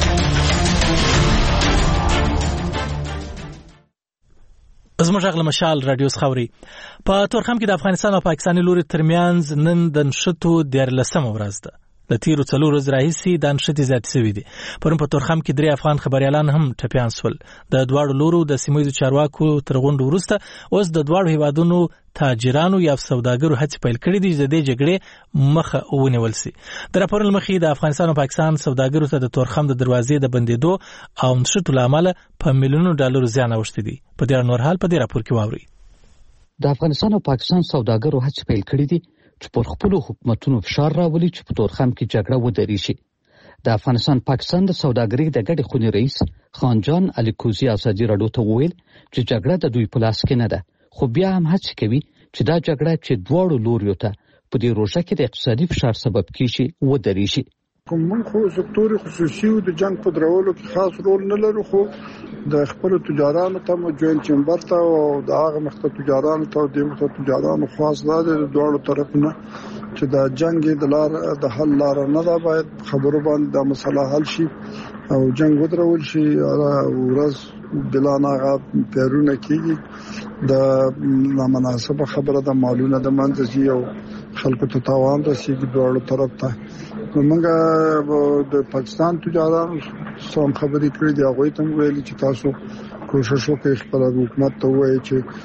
زموږ غږ له مشال رادیو څخه اورئ. په تورخم کې د افغانستان او پاکستاني لوري ترمنځ نن د نښتو 14مه ورځ ده. د تیرو 4 ورځې راهیسې دا نښتې زیاتې شوي دي. پرون په تورخم کې 3 افغان خبریالان هم ټپیان شول. د دواړو لورو د سیمه‌ییزو چارواکو تر غونډې وروسته اوس د دواړو هیوادونو تاجرانو یا سوداګرو هڅې پیل کړې دي چې د دې جګړې مخه ونیول شي. د راپورونو مخې د افغانستان او پاکستان سوداګرو ته د تورخم د دروازې د بندېدو او نښتو له امله په میلیونونو ډالرو زیان اوښتی دی. په دې اړه نور حال په دې راپور کې واورئ. د افغانستان او پاکستان سوداګرو هڅې پیل کړې دي چې پر خپل حکومتونو فشار راولي چې په تورخم کې جګړه ودرېږي. د افغانستان پاکستان د سوداګرۍ د ګډې خونې رئیس خانجان الیکوزي ازادي راډیو ته وویل چې جګړه د دوی په لاس کې نه ده، خو بیا هم هڅه کوي چې دا جګړه چې دواړو لوریو ته په دې روژه کې د اقتصادي فشار سبب کیږي ودرېږي. موږ خو سکتور خصوصي او د جنگ په درولو کې خاص رول نه لرو، خو د خپل تجارانو ته مو جوین چمبر ته او د هغه مخته تجارانو ته د مخته تجارانو خاص د دوړو طرفونه چې د جنگ د حل لار نه ده، باید خبرو باندې د مسله حل شي او جنگ ودرول شي. ورځ بلا ناغه پیرونه کیږي د نامناسبه خبره د مالونه د منځي او خلکو ته تاوان رسیږي دوړو طرف ته. موږ د پاکستان تجارانو سم خبرې کړې دي، هغه ته ویلي چې تاسو کوشش وکړئ خپل حکومت ته وایي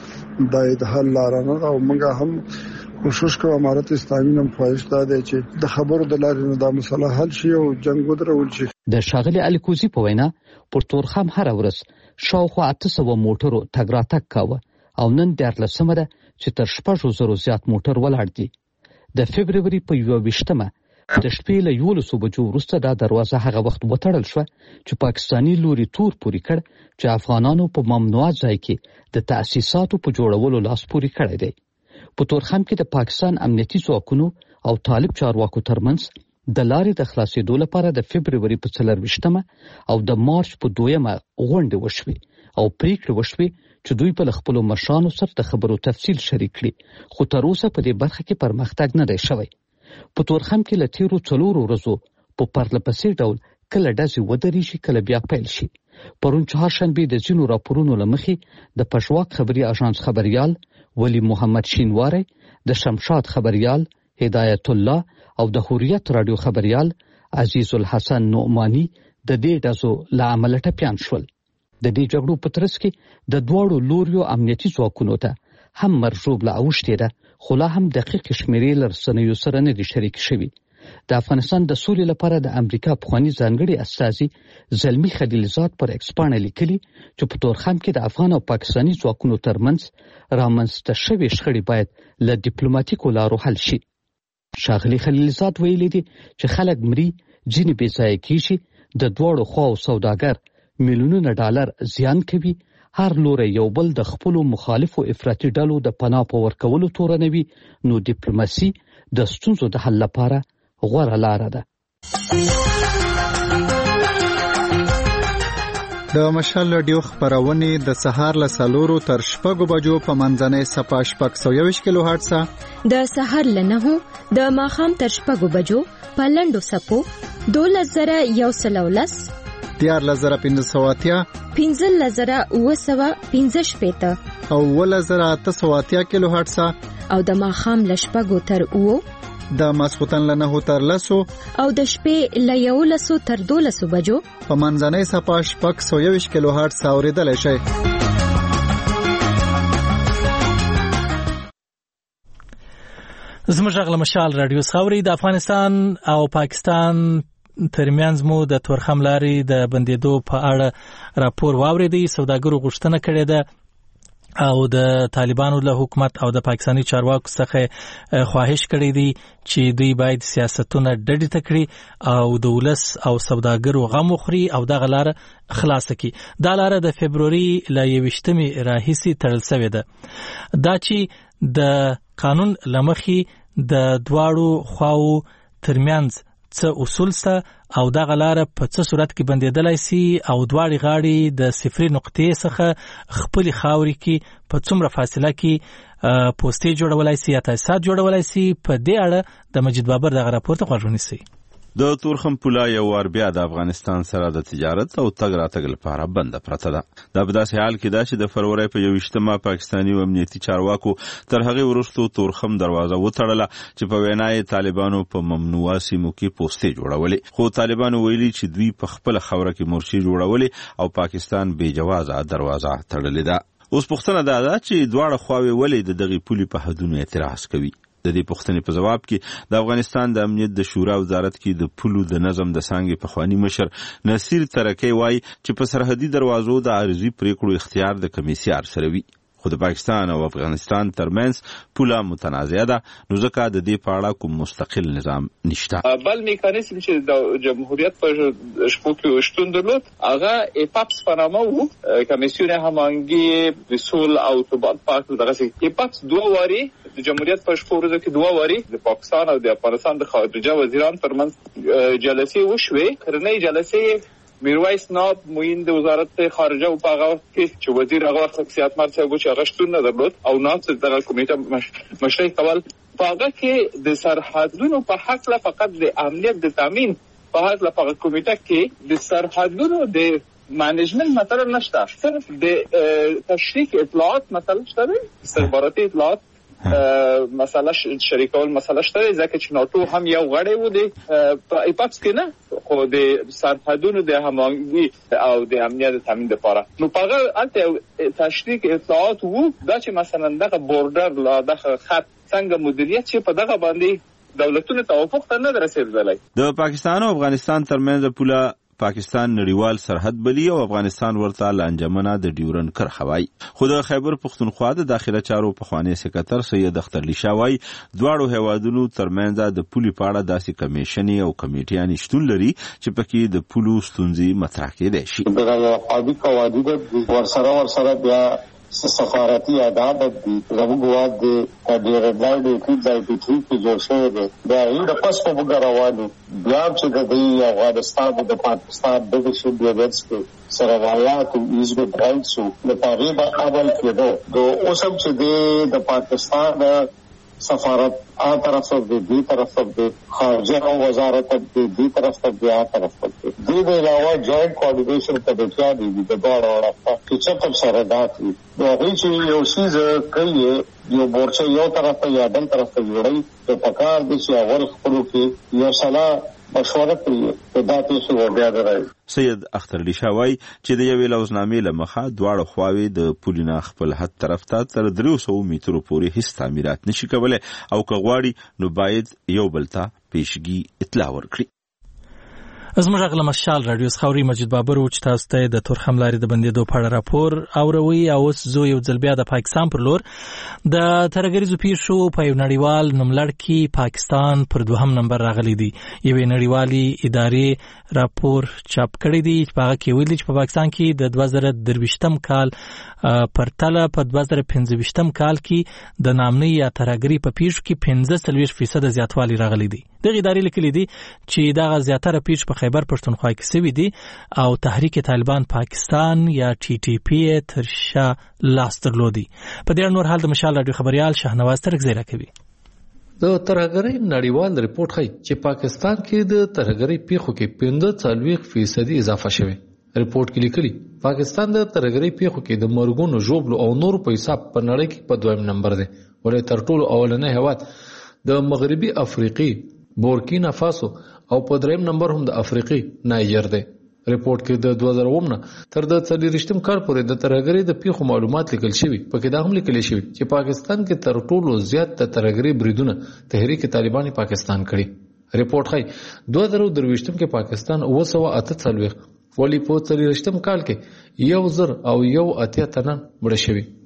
چې د حل لار نه ده، او موږ هم کوشش کوو. امارت اسلامي هم خواهش ده چې د خبرو د لارې نه دا مسله حل شي او جنگ ودرول شي. د ښاغلي الیکوزي په وینا پر تورخم هر ورځ شاوخوا 800 موټرو تګ راتګ کاوه او نن 14مه ده چې تر 6,000 زیات موټر ولاړ دي. د فبروري په 21مه د شپې له 11 بجو وروسته دا دروازه هغه وخت وتړل شو چې پاکستاني لوري تور پوري کړ چې افغانانو په ممنوع ځای کې د تأسیساتو په جوړولو لاس پوري کړی دی. په تورخم کې د پاکستان امنیتي ځواکونو او طالب چارواکو ترمنځ د لارې د خلاصېدو لپاره د فبروري په 24مه او د مارچ په 2مه غونډې وشوې او پریکړې وشوې چې دوی په خپلو مشرانو سره د خبرو تفصیل شریک کړي، خو تر اوسه په دې برخه کې پرمختګ نه دی شوی. په تورخم کې له تیرو 4 ورځو په پرله پسې ډول کله ډزې ودرېږي کله بیا پیل شي. پرون چهارشنبه د ځینو راپورونو له مخې د پښواک خبري اژانس خبريال ولی محمد شینواری، د شمشاد خبريال هدایت الله او د حریت رادیو خبريال عزیز الحسن نعمانی د دې ډزو له امله ټپیان شول. د دې جګړو په ترڅ کې د دواړو لوریو امنیتي ځواکونو ته هم مرجوب لا اوښتې ده، خو لا هم دقیق شمیرې له رسنیو سره نه دي شریک شوي. د افغانستان د سولې لپاره د امریکا پخوانی ځانګړي استازي زلمی خلیلزاد پر ایکس باندې لیکلي چې په تورخم کې د افغان او پاکستاني ځواکونو ترمنځ رامنځته شوي شخړې باید له ډیپلوماټیکو لارو حل شي. ښاغلي خلیلزاد ویلي دي چې خلک مري، ځینې بې ځایه کیږي، د دواړو خواو سوداګر میلیونونه ډالر زیان کوي، هر لوري یو بل د خپلو مخالفو افراطي ډلو د پناه په ورکولو تورنوي، نو ډیپلوماسي د ستونزو د حل لپاره غوره لاره ده. د مشال رادیو خبرونه د سهار له 4 تر 6 بجو په منځنۍ صفه 621 کیلو هرتز، د سهار له 9 د ماخام تر 6 بجو په لندو سپو 2110 14580 15915 او 1880 کیلو هرتز، او د ماخام له 6 تر 9 د ماسختن له 9 تر 10 او د شپې له 11 تر 12 بجو په منځنۍ صفه 621 کیلو هرتز اوریدل شي. زموږ غږ له مشال رادیو څخه د افغانستان او پاکستان ترمنځ مو د تورخم لارې د بندېدو په اړه راپور واوریدي. سوداګرو غوښتنه کړې ده او د طالبانو له حکومت او د پاکستاني چارواکو څخه خواهش کړی دی چې دوی باید سیاستونه ډډې ته کړي او د ولس او سوداګرو غم وخوري او دغه لاره خلاصه کړي. دا لاره د فبروري له 21 راهیسې تړل شوې ده. دا چې د قانون له مخې د دواړو خواو ترمنځ څه اصول سته او دغه لاره په څه صورت کې بندیدلای سي او دواړې غاړې د صفري نقطې څخه خپل خاوري کې په څومره فاصله کې پوسټې جوړولای سي یا تاسیسات جوړولای سي. په دې اړه د مجید بابر دغه راپور ته غوږ ونیسئ. د تورخم پوله یو وار بیا د افغانستان سره د تجارت او تګ راتګ لپاره بند پرته ده. دا په داسې حال کې ده چې د فروری په 21 پاکستاني او امنیتي چارواکو تر هغې وروسته تورخم دروازه وتړله چې په وینا یې طالبانو په ممنوعه سیمو کې پوستې جوړولې، خو طالبانو ویلي چې دوی په خپل خوره کې مورچې جوړولې او پاکستان بې جوازه دروازه تړلې ده. اوس پوښتنه دا ده چې دواړه خواوې ولې د دغې پولې په حدونو اعتراض کوي. د دې پوښتنې په جواب کې د افغانستان د امنیت د شورا وزارت کې د پولو د نظم د څانګې پخوانی مشر نصیر ترکی وایي چې په سرحدي دروازو د عارضي پریکړو اختیار د کمیسیار سره وي، خو د پاکستان او افغانستان ترمنځ پوله متنازعه ده، نو ځکه د دې په اړه کوم مستقل نظام نشته. بل میکانیزم چې د جمهوریت په شپو کې شتون درلود هغه ایپاپس په نامه وو، کمیسیون هماهنګي د صلح او ثبات پاک دغه ایپاپس دوه واري د جمهوریت په شپو ورځو کې دوه واري د پاکستان او د افغانستان د خارجه وزیران ترمنځ جلسې وشوې. کرنۍ جلسې میرویس ناب معین د وزارت خارجه او په هغه کې چې وزیر هغه وخت سیاست مرسته وو چې هغه شتون نه درلود او ناڅ دغه کمیټه مشرۍ کول. په هغه کې د سرحدونو په حق لا فقط د امنیت د تامین په حق لا فقط کمیټه کې د سرحدونو د مانجمنت مثلا نشته، صرف د تشریک اطلاعات مثلا شته، استخباراتي اطلاعات مسله شریکول مسله شته، ځکه چې ناتو هم یو غړی و دی په ایپاکس کې نه، خو د سرحدونو د هماهنګي او د امنیت تامین لپاره نو په هغه البته تشریک اطلاعات وو. دا چې مثلا دغه بورډر لا دغه خط څنګه مدیریت شي په دغه باندې دولتونو توافق ته نه رسیدلی. د پاکستان او افغانستان ترمنځ پوله پاکستان نړیوال سرحد بلی او افغانستان ورته لانجمنه د ډیورن کرښه وای. خو د خیبر پښتونخوا د داخله چارو پخوانی سکرټر سید اختر لیشا وای دواړو هیوادونو ترمنځ د پولي پاړه داسې کمیشن او کمیټیان شتون لري چې پکې د پولو ستونزې مطرح کېدای شي. دغه عادي قواعد ورسره بیا سفارتي آداب دي زموږ واک د ډیرلاین د ټیټ کې جوړ شوی دی. دا یې د پس په وګړوالو بیا چې د افغانستان د پاکستان د شوبیانس کې سره روایت او ایزو برانډ سو د تقریبا اول کې دو اوسم چې د پاکستان سفارت آ طرف سے دی طرف سے خارجہ وزارت دی طرف سے دی آ طرف سے دی علاوہ جوائنٹ کوارڈینیشن کمیٹیاں دی د دوړ اړه چې چکم سره داتي نو هیڅ یو شی کوي یو مورچه یو طرف ته یا بل طرف ته جوړي ته پکار دي چې اول خپلو کې یو صلاح مشوره کوي ته دا څه و بیا درای. سید اختر لیشا وای چې د یوې لوزنامې له مخه دواړه خواوې د پولینا خپل حد طرف ته تر 300 مترو پورې هیڅ تعمیرات نشي کولای او که غواړي نو باید یو بل ته پیشګي اطلاع ورکړي. زموږ غل مشال رادیو خوري مجید بابر او چې تاسو ته د تورخم لارې د بندیدو په اړه راپور اوروي او اوس زو یو ځل بیا د پاکستان پر لور د ترګریزو پیښو په یو نړیوال نوملړ کې پاکستان پر 2م نمبر راغلی دی. یوې نړیوالې ادارې راپور چاپ کړی دی چې هغه کې ویلي چې په پاکستان کې د 2023م کال پرتله په 2025م کال کې د نامنۍ یا ترګری په پیښو کې 15% زیاتوالی راغلی دی. دغه ادارې لیکلي دي چې دا زیاتره پیښ په خیبر پښتونخوا کې سوي دي او تحریک طالبان پاکستان یا TTP تر شا لاس درلودي. په دې نور حال د مشال رادیو خبريال شهنواز ترک زیرا کوي. د ترهګرۍ نړیوال ریپورت ښيي چې پاکستان کې د ترهګرۍ پیښو کې 15% اضافه شوه. ریپورت کې لیکلي پاکستان د ترهګرۍ پیښو کې د مرګونو ژوبلو او نور په حساب په نړۍ کې په 2م نمبر دی، ولې تر ټولو اولنې هیواد د مغربي افریقي بورکینا فاسو او په 3م نمبر هم د افریقي نایجر دی. ریپورت کې د 2009 نه تر د 40م کال پورې د ترهګرۍ د پیښو معلومات لیکل شوي. پکې دا هم لیکل شوي چې پاکستان کې تر ټولو زیات د ترهګرۍ بریدونه تحریک طالبان پاکستان کړي. ریپورت ښيي 2023م کې پاکستان 948 ولی په 40م کال کې 1080 تنه مړه شوي.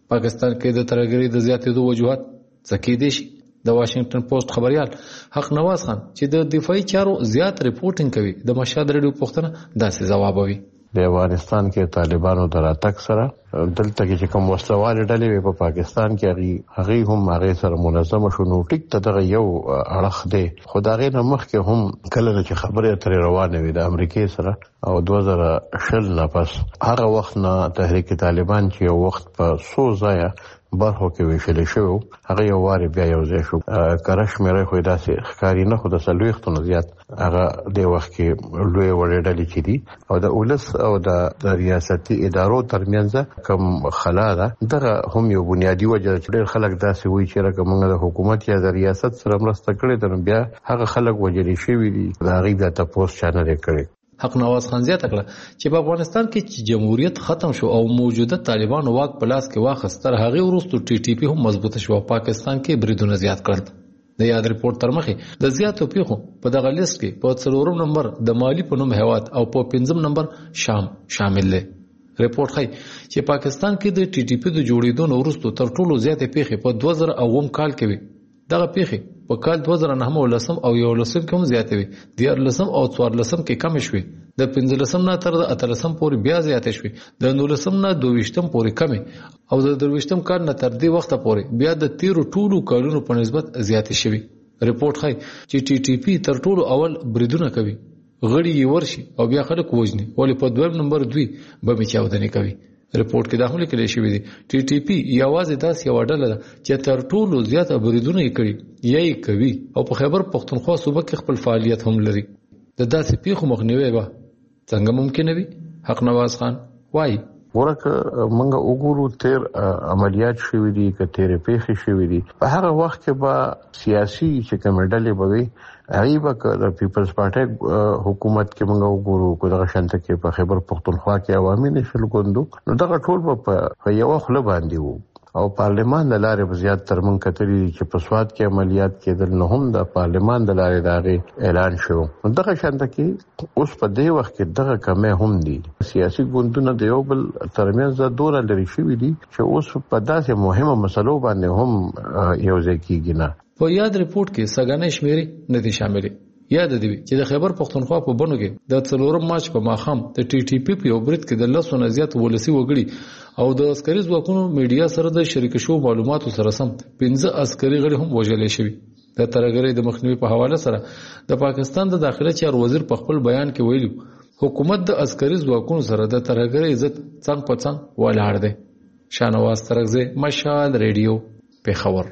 پاکستان کې د ترهګرۍ د زیاتېدو وجوهات څه کېدای شي؟ د واشنگټن پوسټ خبريال حق نواز خان چې د دفاعي چارو زیات ریپورټینګ کوي د مشهد ریډیو پوښتنه داسې ځوابوي. د افغانستان کې طالبانو د راتګ سره دلته کې کوم وسلوال ډلې وي په پاکستان کې هغه هم هغه سره منظم شونه ټیک ته دغه یو اړخ دی. خدای نه مخکې هم کله چې خبره تر روانه وي د امریکای سره او 2010 نه پس هغه وخت نه تحریک طالبان چې یو وخت په سو ځای برخو کې ویشل شو هغه یو واره بیا یو ځای شو کرش مې خو داسې ښکاری نه خو د سلويختونو زیات هغه د وخت کې لوی وړېدل چې دي او د اولس او د ریاستي ادارو ترمنځ کوم خلا ده دغه هم یو بنیادی وجه چې ډېر خلک داسې وایي چې راکمنګ د حکومت یا د ریاست سره مرسته کړې ده بیا هغه خلک وجلی شوی دي دا غي بیا تاسو چانه کړی. حق نواز خان زیاته کړه چې په افغانستان کې چې جمهوریت ختم شو او موجوده طالبانو واک په لاس کې واخیست تر هغه وروسته ټي ټي پی هم مضبوطه شو. پاکستان کې بریدونه زیات کړل. د یاد ریپورت تر مخې د زیاتو پیښو په دغه لیست کې په 4 نمبر د مالی په نوم هواد او په 5 نمبر شام شامل دي. ریپورت ښيي چې پاکستان کې د ټي ټي پی د جوړېدو وروسته تر ټولو زیاتې پیښې په 2009 کال کې وي. دغه پیښې په کال 2009 او 11 کې هم زیاتې وي. د 13 او 14 کې کم شوي. د 15 نه تر 18 پورې بیا زیاتې شوي. د 19 نه 22 پورې کمې او د 23 کال نه تر دې وخت پورې بیا د 13 ټولو کالونو په نسبت زیاتې شوي. ریپورت ښيي چې ټي ټي پی تر ټولو اول بریدونه کوي. غړي یې ورشي او بیا خلک وژني ولې په 2 نمبر 2 به چاودنې کوي. ریپورت کې داخلي کړي شوی دی ټي ټي پی یوازې داسې یو ډله ده چې تر ټولو زیاته بریدونه یې کړي یا یې کوي او په خیبر پختونخوا صوبه کې خپل فعالیت هم لري. د داسې پیښو مخنیوی به څنګه ممکن وي؟ حق نواز خان وایي ورکه منګه وګورو تیر عملیات شوی دي که تیر پیښې شوی دي په هغه وخت کې به سیاسي چې کوم ډلې به وي هغه به د پیپلز پارټي حکومت کې منګه وګورو کو دغه شانته کې په خیبر پختونخوا کې عوامي نشل ګوندو نو دغه ټول په یو خله باندې وو او پارلمان د لارې په زیات تر من کتري چې په سواد کې عملیات کېدل نو هم د پارلمان د لارې داغه اعلان شو. دغه شانته کې اوس په دې وخت کې دغه کمه هم دي سیاسي ګوندونه د یو بل ترمنځ د دوره لري شوی دي چې اوس په داسې مهمه مسلو باندې هم یو ځای کېږي نه. په یاد ریپورت کې سګانې شمیرې نه دي شاملې. یاد دی چې د خیبر پختونخوا په بنو کې د 4 مارچ په ماښام د ټي ټي پی په یو برید کې د 10 نه زیات ولسی وګړي او د عسکري ځواکونو میډیا سره د شریک شو معلوماتو سره سم 15 عسکري غړي هم وژل شوي. د ترهګرۍ د مخنیوي په حواله سره د پاکستان د داخله چارو وزیر په خپل بیان کې ویلي حکومت د عسکري ځواکونو سره د ترهګرۍ عزت څنګ په څنګ ولاړ دی. شانواز ترغزی مشال ریډیو پیښور.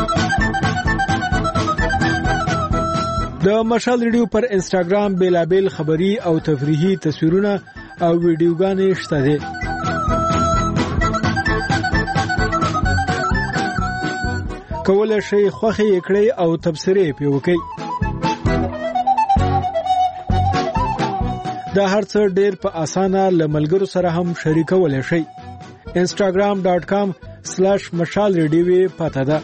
د مشال ریډیو پر انسټاګرام بیلابل خبری او تفریحي تصویرونه او ویډیوګانې شته دي. کولای شئ خوښي کړئ او تبصرې پې وکړئ. دا هر څه ډېر په اسانه له ملګرو سره هم شریکولی شئ. instagram.com/مشال ریډیو پته ده.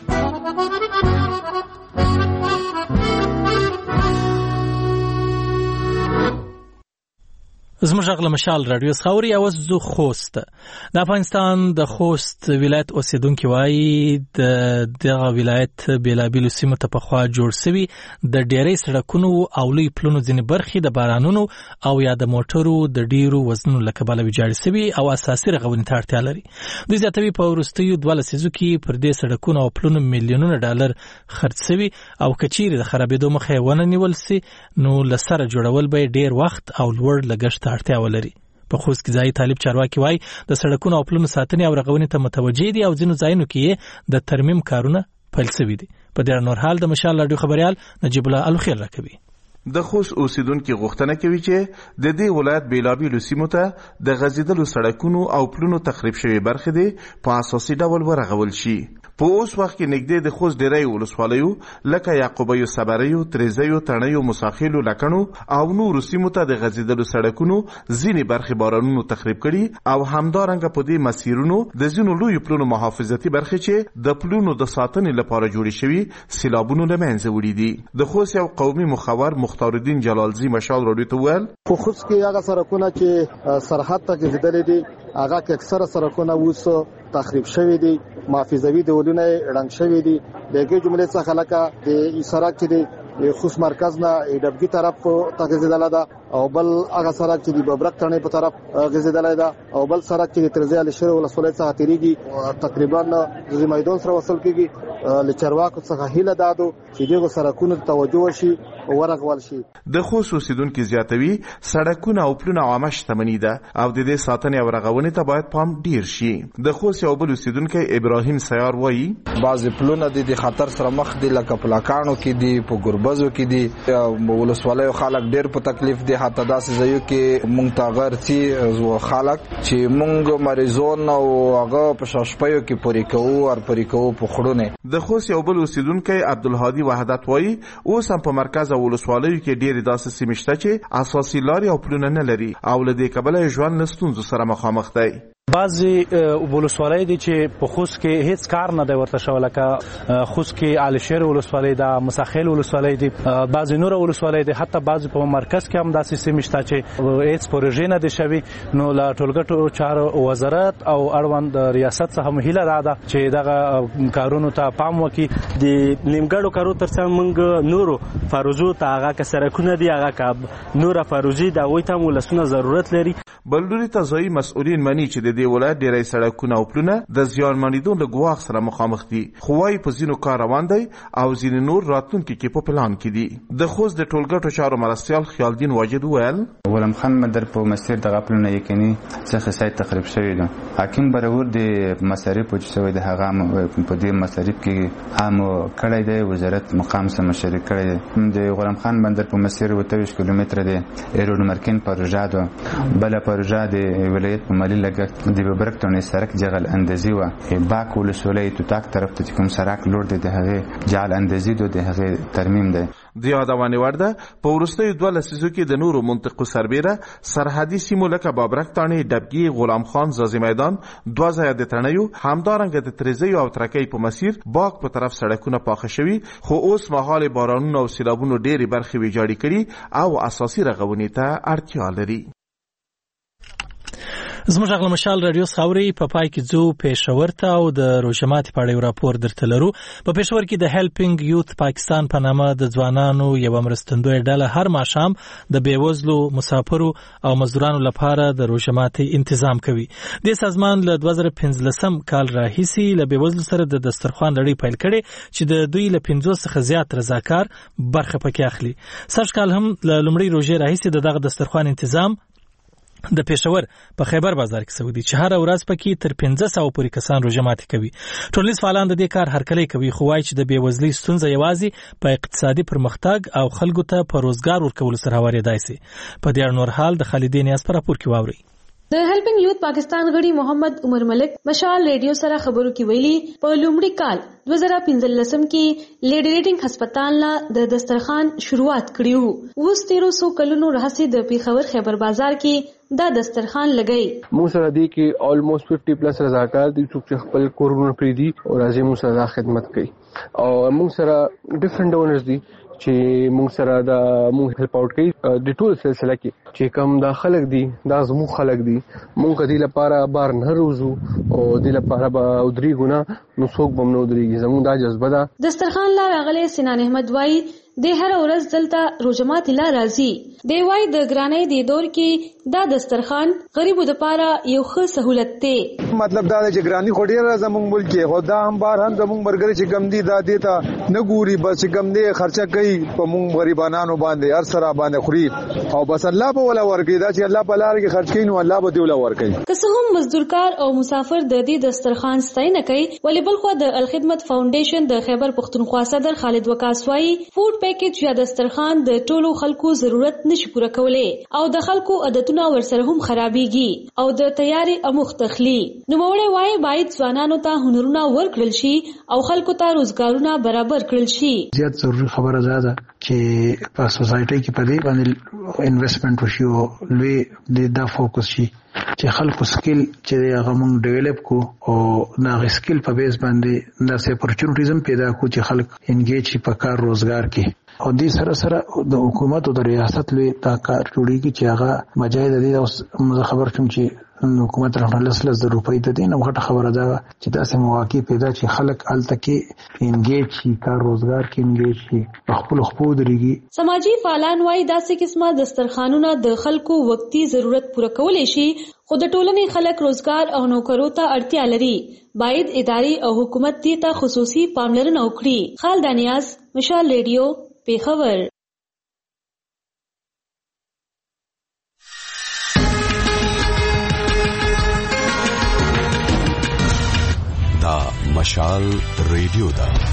زموږ غږ مشال رادیو خاوري او زو خوست د افغانستان د خوست ولایت اوسیدونکو وایي دغه ولایت بیلابیل سیمه ته په خوا جوړ شوی د ډیری سړکونو او لوی پلونو ځینې برخې د بارانونو او یا د موټرو د ډیرو وزنونو لکباله ویجاړ شوی او اساسي رغونې ته اړتیا لري. دوی زیاتوي په وروستیو 12 سیزو کې پر دې سړکونو او پلونو میلیونونه ډالر خرڅ شوی او کچیر د خرابېدو مخه ونه نیول سي نو لسره جوړول به ډیر وخت او لوړ لګښت اړتیا ولري. په خوست کې ځای طالب چارواکي وایي د سړکونو او پلونو ساتنې او رغونې ته متوجه دي او ځینو ځایونو کې د ترمیم کارونه پیل شوي دي. په دې نور حال د مشال رادیو خبريال نجیب الله الخير راکوي. د خوست اوسیدونکو غوښتنه کوي چې د دې ولایت بیلابیل سیمو ته د غزیدلو سړکونو او پلونو تخریب شوی برخې دي په اساسي ډول ورغول شي. په اوس وخت کې نږدې د خوست ډیری ولسوالیو لکه یعقوبیو صبریو تریزیو تڼیو مساخیلو لکڼو او نور سیمو ته د غزیدلو سړکونو ځینې برخې بارانونو تخریب کړي او همدارنګه په دې مسیرونو د ځینو لوی پلونو محافظتي برخې چې د پلونو د ساتنې لپاره جوړې شوي سیلابونو له منځه وړي دي. د خوست یو قومي مخور مختار الدین جلالزی مشال رادیو ته ویل په خوست کې هغه سړکونه چې سرحد ته غځېدلې دي هغه کې اکثره سړکونه اوس تخریب شوی دي محافظوي دیولونه رنګ شوی دي دغه جملې څخه لکه د سړک چې د خوست مرکز نه ډبګي طرف ته غځیدل ده او بل هغه سړک چې د ببرک تڼۍ په طرف غځیدل ده او بل سړک چې د ترزیال شهر ولسوالۍ څخه تیریږي تقریبا د میدان سره وصل کیږي لچرواکو څخه هیله دادو چې دغه سړکونو ته توجه وشي او ورغول شي. د خوست اوسیدونکو زیاتوي سړکونه او پلونه عامه شتمني ده او د دې ساتنې او رغونې ته باید پام ډیر شي. د خوست یو بل اوسیدونکو ابراهیم سیار وایي بعض پلونه د خطر سره مخ دي لکه پلاکانو کې دي په ګربزو کې دي ولسوالۍ خلک ډیر په تکلیف دي حتی داسې ځایو کې مونږ ته غرتي خلک چې مونږ مریضون او هغه په شاشپیو کې پوری کوو په خړونه. د خوست یو بل اوسیدونکو عبدالهادي وحدت وایي اوس هم په مرکز او ولسوالیو کې ډېر داسې سیمې شته چې اساسي لارې او پلونه نه لري او له دې کبله ژوند له ستونزو سره مخامخ دی. بعضی ولسوالۍ دي چې په خوست کې هیڅ کار نه دی ورته شوی لکه خوست کې علشیر ولسوالۍ ده مساخیل ولسوالۍ دي بعضی نور ولسوالۍ دي حتی بعضی په مرکز کې هم داسې سیمې شته چې هیڅ پروژې نه دي شوي نو له ټولګټو چارو وزارت او اړوند ریاست څخه هم هیله ده چې دغه کارونو ته پام وکړي. د نیمګړو کارو ترڅنګ موږ نورو فروزو ته هغه که سړکونه دي هغه که نوره فروزي د هغوی ته هم ولسونه ضرورت لري. بل لوري ته ځایي مسؤلین مني چې د دې ولایت ډېری سړکونه او پلونه د زیانمنېدو له ګواښ سره مخامخ دي خو وايي په ځینو کار روان دی او ځینې نور راتلونکي کې په پلان کې دي. د خوست د ټولګټو چارو مرستیال خیال الدین واجد ویل غلام خان مدر په مسیر دغه پلونه یقیني څخه سایت تخریب شوی دی. حاکم برور د مصارف چې شوی د هغه په دې مصارف کې عام کړی دی وزارت مقام سره مشارکت کړی دی. د غلام خان بندر په مسیر 23 کیلومتر دی ایرون مرکن پروژه ده بل پروژه د ولایت په مالی لګښت د ببرک تڼۍ سړک جغل اندازي و باک ولسوالۍ توتاک طرف ته کوم سړک لور دی د هغه جعل اندازي د هغه ترمیم دی. د یادونه ورده په ورستیو 2 لسیزو کې د نورو منطقو سربیره سرحدي سیمو لکه بابرک تڼۍ ډبګي غلام خان زازي میدان 2 ځای د تڼیو همدارنګه د تریزیو او ترکۍ په مسیر باک په طرف سړکونه پاخه شوي خو اوس مهال بارانونو او سیلابونو ډېری برخې ویجاړې کړي او اساسي رغونې ته اړتیا لري. زموږ غل مشال رادیو خاوري په پای کې ځو پېښور ته او د روشمات په اړه راپور درته لرو. په پېښور کې د هیلپینګ یوث پاکستان په نامه د ځوانانو یو مرستندوی ډله هر ماښام د بیوزلو مسافرو او مزدورانو لپاره د روشمات تنظیم کوي. د سازمان له 2015 کال راهیسي له بیوزلو سره د دسترخوان لړۍ پیل کړي چې د دوی له 50 څخه زیات رضاکار برخه پکې اخلي. سږ کال هم له لومړۍ روزې راهیسي دغه دسترخوان تنظیم د پېښور په خیبر بازار کې سعودي چې هر ورځ پکې تر 1500 پورې کسان روزه ماتي کوي. ټولنیز فعالان د دې کار هرکلی کوي خو وايي چې د بیوزلۍ ستونزه یوازې په اقتصادي پرمختګ او خلکو ته په روزګار ورکول سره هوارېدای شي. په دې اړه نور حال د خالدین یاس پر راپور کې واوري. د هیلپینګ یوث پاکستان غړي محمد عمر ملک مشال ریډیو سره خبرو کې ویلي په لومړي کال 2015 کې لیډی ریټینګ هسپتال لا د دسترخوان شروعات کړیو. اوس 1300 کلونو راهسي د پیښور خیبر بازار کې دا دسترخوان لګئی. موږ سره دی کې almost 50 پلس رضاکار دي چې خپل کورونه پریدي او راځي موږ سره خدمت کوي او موږ سره ډیفرنٹ ډونرز دي چې موږ سره دا موږ هیلپ اوټ کوي د ټول سلسله کې چې کوم دا خلک دي دا زموږ خلک دي موږ کدي لپاره بار نه روزو او د لپاره به ودري ګنا نو څوک بم نو دريږي زموږ دا جذبه ده. دسترخوان لا راغله سنان احمد وای د هر ورځ دلته روزمات لا راځي. دی وای د ګرانۍ د دور کې دا دسترخوان غریبو د پاره یو ښه سہولت دی. مطلب دا چې ګرانی خوري زموږ ملک کې خدا هم بار هم زموږ برګر چې کم دي دا دیتا نه ګوري بس کم دي خرچه کوي په موږ غریبانو باندې هر سره باندې خوري او بس الله په ولا ورګي دا چې الله په لار کې خرچ کوي نو الله به دی ولا ورګي. که څه هم مزدورکار او مسافر د دې دسترخوان ستاینه کوي ولی بل خو د الخدمت فاونډیشن د خیبر پښتونخوا صدر خالد وکاسوای فود پیکیج یا دسترخوان د ټولو خلکو ضرورت نشي پوره کولای او د خلکو عادتونه ورسره هم خرابيږي او د تیاری اموخ تخلی. نو موړې وای باید ځوانانو ته هنرونه ورکړل شي او خلکو ته روزګارونه برابر کړل شي. زیات ضروري خبره ده چې په سوسایټي کې په دې باندې انویسټمنټ وشي او لوی د فوکس شي چې خلکو سکیل چې هغه مونږ ډیولپ کو او دا سکیل په بیس باندې د اپورچونټیزم پیدا کو چې خلک انګیج په کار روزګار کې او دې سره سره د حکومت او د ریاست لوی دا کار جوړیږي چې هغه مجاهد دي او خبر کوم چې حکومت راغله 100 روپۍ ته دین غټه خبره ده چې داسې مواقع پیدا چې خلک الته کې انګیج شي کار روزګار کې انګیج شي خپل دريږي. سماجی فعالان وايي داسې قسمه دسترخوانونه د خلکو وقتی ضرورت پوره کولای شي خو د ټولنې خلک روزګار او نوکرو ته اړتیا لري. باید اداري او حکومت دې ته خصوصي پاملرنه وکړي. خالد نیاز، مشال ریډیو، پیښور. دا مشال ریډیو ده.